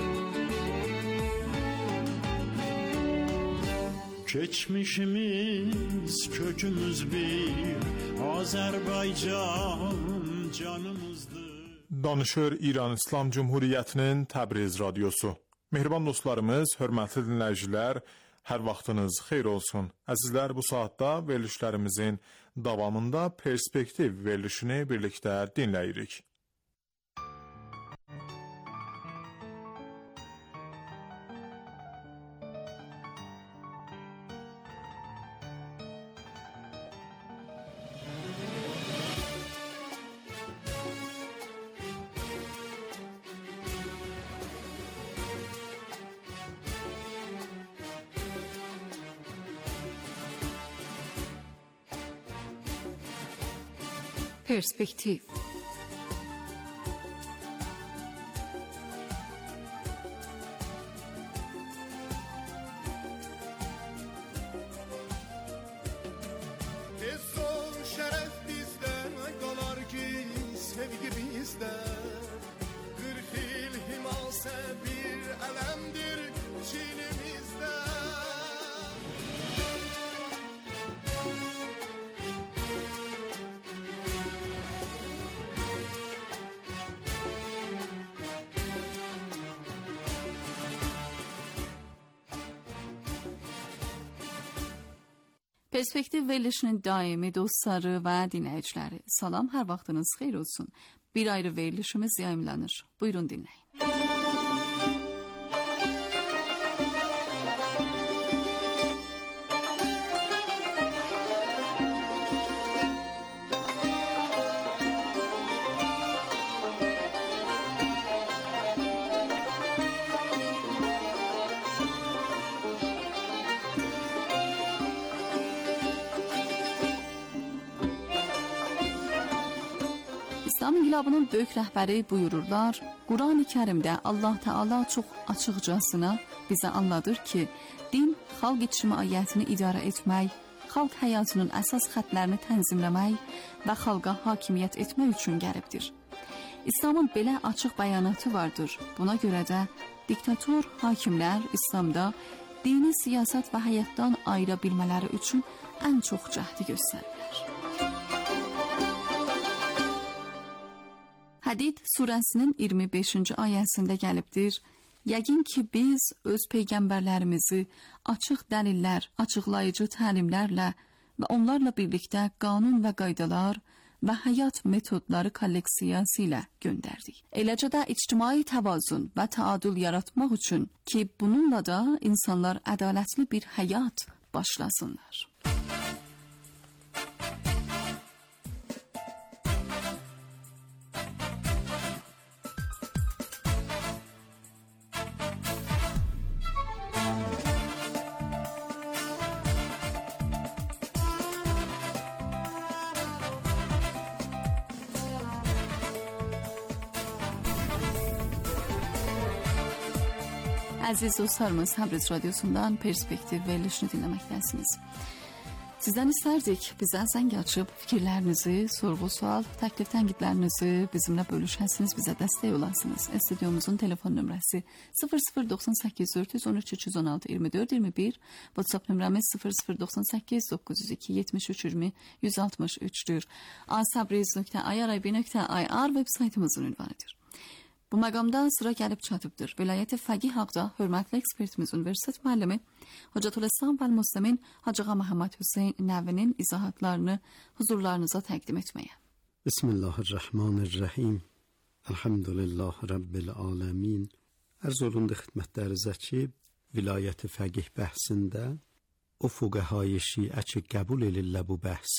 [SPEAKER 15] Geçmişimiz, kökümüz bir. Azərbaycan canımızdır.
[SPEAKER 1] Danışır İran İslam Cumhuriyyətinin Təbriz radiosu. Mehriban dostlarımız, hörmətli dinləyicilər, hər vaxtınız xeyir olsun. Əzizlər, bu saatda verilişlərimizin davamında perspektiv verilişini birlikdə dinləyirik.
[SPEAKER 16] Perspektiv.
[SPEAKER 17] Ezzor şeref bizden kalar ki sevgi bizde. 40 yıl himase bir elemdir çilimizde.
[SPEAKER 16] Perspektiv verilişinin daimi dostları və dinləyiciləri, salam, hər vaxtınız xeyir olsun. Bir ayrı verilişimiz yayımlanır. Buyurun dinləyin. İslam İnqilabının böyük rəhbəri buyururlar, Quran-ı Kərimdə Allah Teala çox açıqcasına bizə anladır ki, din xalq ictimaiyyətini idarə etmək, xalq həyatının əsas xəttlərini tənzimləmək və xalqa hakimiyyət etmək üçün gəlibdir. İslamın belə açıq bəyanatı vardır. Buna görə də diktator hakimlər İslamda dini siyasət və həyatdan ayıra bilmələri üçün ən çox cəhdi göstərirlər. Hədid surəsinin 25-ci ayəsində gəlibdir. Yəqin ki, biz öz peyğəmbərlərimizi açıq dəlillər, açıqlayıcı təlimlərlə və onlarla birlikdə qanun və qaydalar və həyat metodları kolleksiyası ilə göndərdik. Eləcə də ictimai təvazun və taadül yaratmaq üçün ki, bununla da insanlar ədalətli bir həyat başlasınlar. Əziz dostlarımız, Təbriz radiosundan Perspektiv verilişini dinləməkdəsiniz. Sizdən istərdik bizə zəng açıb fikirlərinizi, sorğu-sual, təklif tənqidlərinizi bizimlə bölüşəsiniz, bizə dəstək olasınız. Studiomuzun telefon nömrəsi 0098 413 316 24 21, WhatsApp nömrəmiz 0098 902 73 20 163'dür. asabriz.irib.ir web saytımızın ünvanıdır. Bu məqamda sıra gəlib çatıbdır. Vilayət-i Fəqih haqda hörmətli ekspertimiz, universitet müəllimi Hocatülislam və Müslimin Hacı Ağa Məhəmməd Hüseyn Nəvinin izahatlarını huzurlarınıza təqdim etməyə.
[SPEAKER 18] Bismillahirrahmanirrahim. Elhamdülillah Rabbil aləmin. Ərz olundu xidmətlərinizə ki, Vilayət-i Fəqih bəhsində o fuqəhai şiə ki, qəbul edirlər bu bəhsi,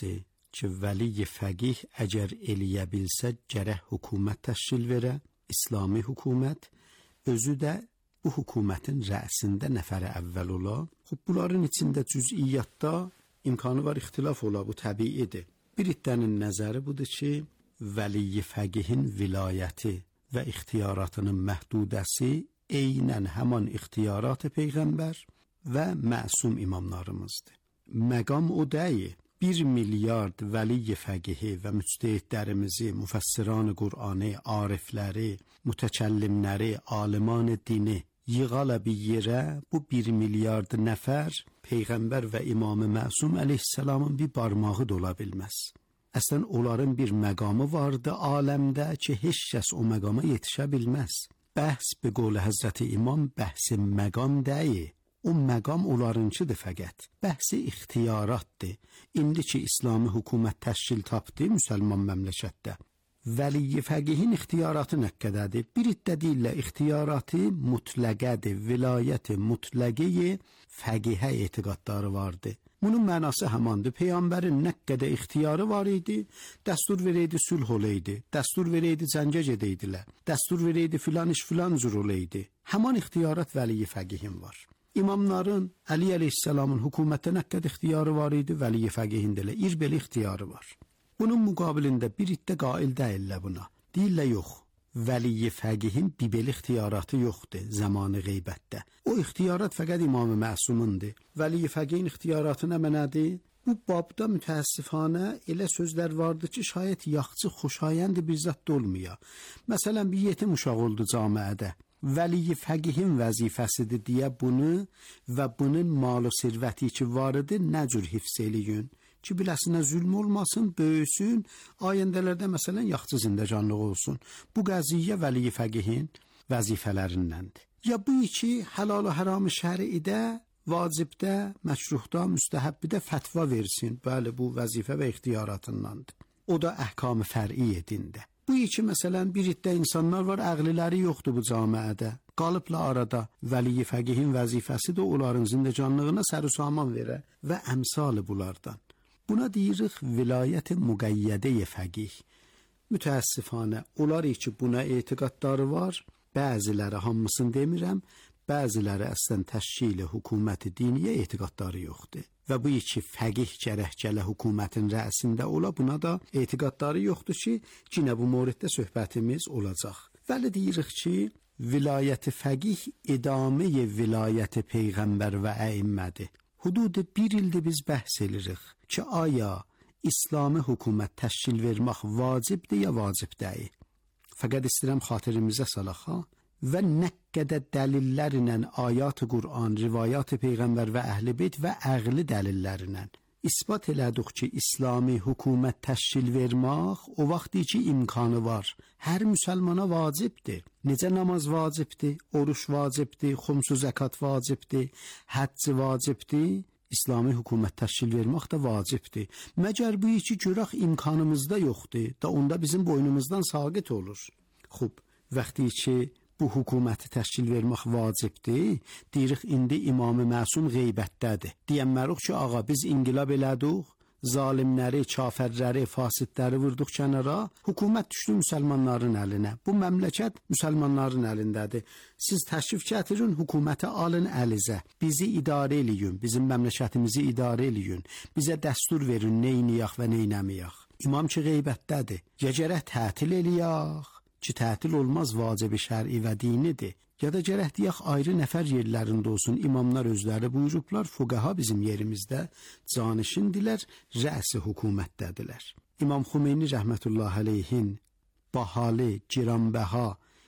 [SPEAKER 18] ki, vəli fəqih əgər eləyə bilsə gərək hökumət təşkil verə, İslami hökumət, özü də bu hökumətin rəisində nəfəri əvvəl ola. Xub, bunların içində cüz'iyyatda imkanı var, ixtilaf ola, bu təbiidir. Bir iddənin nəzəri budur ki, vəli fəqihin vilayəti və ixtiyaratının məhdudəsi eynən həman ixtiyarat Peyğəmbər və məsum imamlarımızdır. Məqam o deyil. 1 milyard vəli fəqihi və müctəhidlərimizi, müfəssiran Qur'anı, arifləri, mütəkəllimləri, aliman dini yığala bir yerə, bu 1 milyard nəfər Peyğəmbər və İmam-ı Məsum əleyhissalamın bir barmağı da ola bilməz. Əslən, onların bir məqamı vardı aləmdə ki, heç kəs o məqama yetişə bilməz. Bəhs be qovlu Həzrəti İmam bəhsi məqam deyil. O məqam onlarınçıdır fəqət. Bəhsi ixtiyaratdır. İndi ki, İslami hökumət təşkil tapdı müsəlman məmləkətdə. Vəli fəqihin ixtiyaratı nə qədərdir? Bir iddə deyirlər, ixtiyaratı mütləqədir, vilayəti mütləqəyi fəqihə etiqadları vardı. Bunun mənası həmandır. Peyğəmbərin nə qədər ixtiyarı var idi, dəstur verəydi sülh olaydı, dəstur verəydi cəngə gedeydilər, dəstur verəydi filan iş filan cür olaydı. Həman ixtiyarat vəli fəqihin var. İmamların Əli əleyhissalamın hökumətdə nə qədər ixtiyarı var idi, vəli fəqihin də elə belə ixtiyarı var. Bunun müqabilində bir iddə qail deyirlər buna. Deyirlər yox, vəli fəqihin belə ixtiyaratı yoxdur zamanı qeybətdə. O ixtiyarat fəqət İmam-ı Məsumundur. Vəli fəqihin ixtiyaratı nə mənadır? Bu babda mütəəssifanə elə sözlər vardı ki, şayət yaxçı xoşayənd bir zət olmaya. Məsələn, bir yetim uşaq oldu camiədə. Vəli fəqihin vəzifəsidir deyə bunu və bunun mal-u sirvəti ki varıdır, nə cür hifz eləyin ki, biləsinə zülm olmasın, böyüsün, ayəndələrdə məsələn yaxçı zindəcanlıq olsun. Bu qəziyyə vəli fəqihin vəzifələrindəndir. Ya bu iki halal-ı haram-ı şəridə, vacibdə, məkruhda, müstəhəbbidə fətva versin. Bəli, bu vəzifə və ixtiyaratındandır. O da əhkam-ı fər'i dində. Bu iki məsələn bir iddə insanlar var, əqliləri yoxdur bu camiədə. Qalıbla arada vəli fəqihin vəzifəsi də onların zindəcanlığına sər-u-saman verə və əmsalı bunlardan. Buna deyirik vilayət-i müqəyyədə-i fəqih. Mütəəssifanə, onlar ki buna etiqadları var, bəziləri hamısını demirəm, bəziləri əslən təşkil hökuməti diniyə etiqadları yoxdur. Və bu iki fəqih gərəkcələ hökumətin rəisində ola, buna da etiqadları yoxdur ki, yenə bu moriddə söhbətimiz olacaq. Vəli deyirik ki, vilayət-i fəqih idamə-i vilayət-i Peyğəmbər və əyimmədir. Hududu 1 ildir biz bəhs edirik ki, aya İslami hökumət təşkil vermək vacibdir ya vacib deyil. Fəqət istəyirəm xatirimizə salaq və nə qədər dəlillərlə ayat-ı Qur'an, rivayat-ı Peyğəmbər və əhl-i beyt və əqli dəlillərlə isbat elədik ki, İslami hökumət təşkil vermək o vaxtı ki imkanı var. Hər müsəlmana vacibdir. Necə namaz vacibdir, oruç vacibdir, xumsu zəkat vacibdir, həcc vacibdir, İslami hökumət təşkil vermək də vacibdir. Məgər bu iki görək imkanımızda yoxdur, da onda bizim boynumuzdan saqit olur. Xub, vaxtı ki bu hökuməti təşkil vermək vacibdir, deyirik indi İmam-ı Məsum qeybətdədir. Deyənmərik ki, ağa biz inqilab elədik, zalimləri, kafirləri, fasidləri vurduq kənara, hökumət düşdü müsəlmanların əlinə. Bu məmləkət müsəlmanların əlindədir. Siz təşrif gətirin, hökuməti alın əlinizə. Bizi idarə eləyin, bizim məmləkətimizi idarə eləyin. Bizə dəstur verin, neyniyək və neynəmiyək. İmam ki qeybətdədir. Ya gərək tətil eləyək ki, tətil olmaz, vacibi şər'i və dinidir. Ya da gərək deyək ayrı nəfər yerlərində olsun. İmamlar özləri buyurublar, fuqaha bizim yerimizdə canişindilər, rəs-i hökumətdədirlər. İmam Xümeyni rəhmətullah əleyhin bahalı, giranbəha,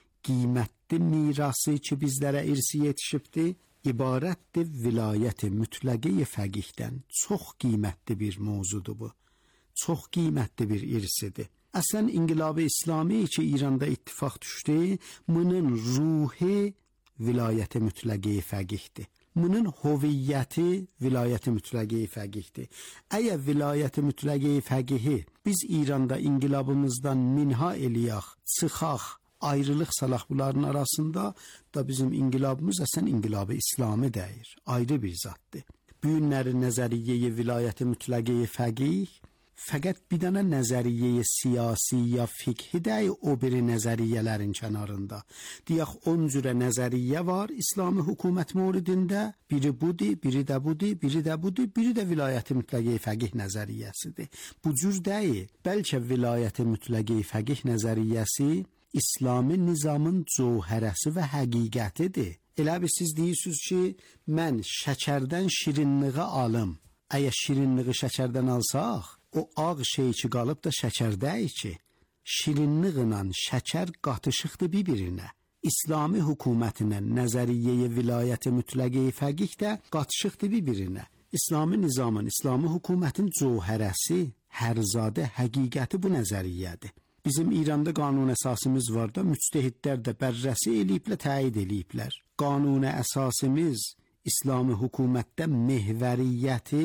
[SPEAKER 18] qiymətli mirası ki bizlərə irsi yetişibdir, ibarətdir vilayət-i mütləqə-i fəqihdən. Çox qiymətli bir mövzudur bu. Çox qiymətli bir irsidir. Əslən İnqilab-ı İslami ki İranda ittifaq düşdü, bunun ruhi vilayət-i mütləqə-i fəqihdir. Bunun hoviyyəti vilayət-i mütləqə-i fəqihdir. Əgər vilayət-i mütləqə-i fəqihi biz İranda inqilabımızdan minha eləyək, çıxaq, ayrılıq salaq bunların arasında da bizim inqilabımız əslən İnqilab-ı İslami deyir. Ayrı bir zatdır. Bu günləri nəzəriyyə vilayət-i mütləqə-i fəqih fəqət bir dənə nəzəriyyə siyasi ya fiqhi də o biri nəzəriyyələrin kənarında. Deyək 10 cürə nəzəriyyə var İslami hökumət mövridində. Biri budur, biri də budur, biri də budur, biri də vilayət-i mütləqə fəqih nəzəriyyəsidir. Bu cür deyil. Bəlkə vilayət-i mütləqə fəqih nəzəriyyəsi İslami nizamın cövhərəsi və həqiqətidir. Elə bir siz deyirsiniz ki, mən şəkərdən şirinliği alım. Əgər şirinliği şəkərdən alsaq, o ağ şey ki qalıb da şəkər deyil ki. Şirinliğlə şəkər qatışıqdır bir-birinə. İslami hökumətinə nəzəriyyə vilayət-i mütləqə fəqih də qatışıqdır bir-birinə. İslami nizamın, İslami hökumətin cövhərəsi, hərzadə, həqiqəti bu nəzəriyyədir. Bizim İranda qanun əsasımız var da, müctehidlər də bərrəsi eləyiblə, təyid eləyiblər. Qanun əsasımız İslami hökumətdə mehvəriyyəti,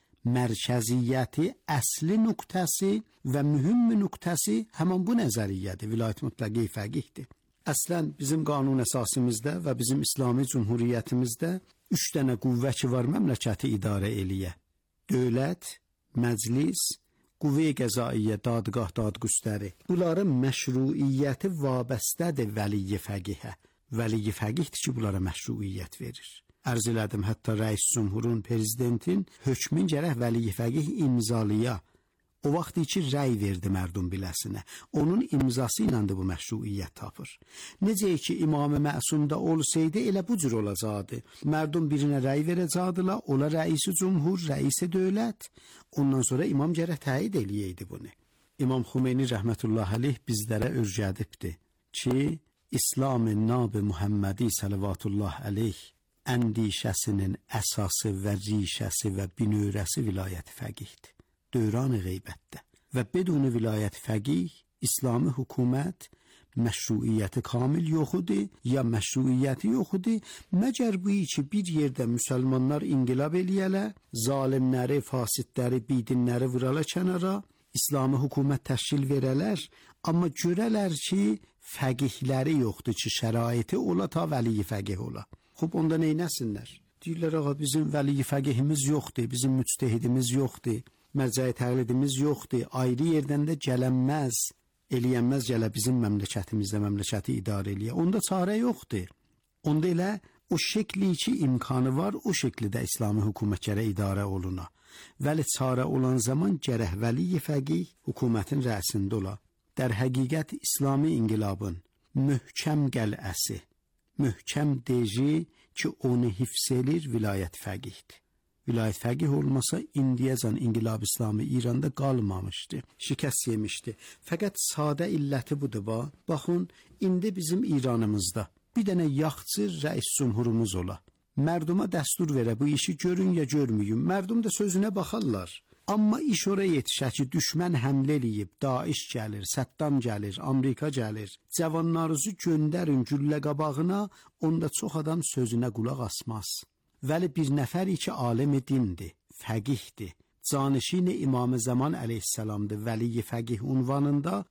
[SPEAKER 18] mərkəziyyəti, əsli nöqtəsi və mühüm nöqtəsi həmin bu nəzəriyyədir, vilayət mütləqə fəqihdir. Əslən bizim qanun əsasımızda və bizim İslami Cümhuriyyətimizdə 3 dənə qüvvə ki var məmləkəti idarə eləyə. Dövlət, məclis, qüvvə qəzaiyyə, dadgah, dadqüstəri. Bunların məşruiyyəti vabəstədir vəli fəqihə. Vəli fəqihdir ki, bunlara məşruiyyət verir. Ərz elədim, hətta rəis cümhurun, prezidentin hökmün gərək vəli fəqih imzalaya. O vaxtı ki, rəy verdi mərdum biləsinə. Onun imzası ilə də bu məşruiyyət tapır. Necə ki, İmam-ı Məsumda olsaydı, elə bu cür olacaqdı. Mərdum birinə rəy verəcəkdılar, ola rəisi cümhur, rəisi dövlət. Ondan sonra imam gərək təyid eləyəydi bunu. İmam Xümeyni rəhmətullah əleyh bizlərə öyrədibdi ki, İslam-ı Nab-ı Muhammədi salavatullah əleyh əndişəsinin əsası və rişəsi və binörəsi vilayət fəqihdir. Dövran-ı qeybətdə və bedun vilayət fəqih, İslami hökumət məşruiyyəti kamil yoxudur, ya məşruiyyəti yoxudur, məgər bu ki, bir yerdə müsəlmanlar inqilab eləyələ, zalimləri, fasidləri, bidinləri vurala kənara, İslami hökumət təşkil verələr, amma görələr ki, fəqihləri yoxdur ki, şəraiti ola ta vəli fəqih ola. Xub, onda neynəsinlər? Deyirlər, ağa, bizim vəli fəqihimiz yoxdur, bizim müctehidimiz yoxdur, mərcəyi təqlidimiz yoxdur, ayrı yerdən də gələnməz, eləyənməz gələ bizim məmləkətimizdə məmləkəti idarə eləyə. Onda çarə yoxdur. Onda elə o şəkli ki, imkanı var, o şəklidə İslami hökumət gərək idarə oluna. Vəli çarə olan zaman gərək vəli fəqih hökumətin rəsində ola. در həqiqət İslami inqilabın möhkəm qəl'əsi, möhkəm deji ki onu hifz edir vilayət fəqihdir. Vilayət fəqih olmasa indiyəcən inqilab İslami İranda qalmamışdı, şikəst yemişdi. Fəqət sadə illəti budur. Baxın, indi bizim İranımızda bir dənə yaxçı rəis cümhurumuz ola. Mərduma dəstur verə, bu işi görün ya görmüyün. Mərdum da sözünə baxarlar. Amma iş oraya yetişə ki, düşmən həmlə eləyib, Daiş gəlir, Səddam gəlir, Amerika gəlir. Cavanlarınızı göndərin güllə qabağına, onda çox adam sözünə qulaq asmaz. Vəli bir nəfər ki, alim-i dindir, fəqihdir. Canişin İmam-ı Zaman əleyhissalamdır, vəli fəqih unvanında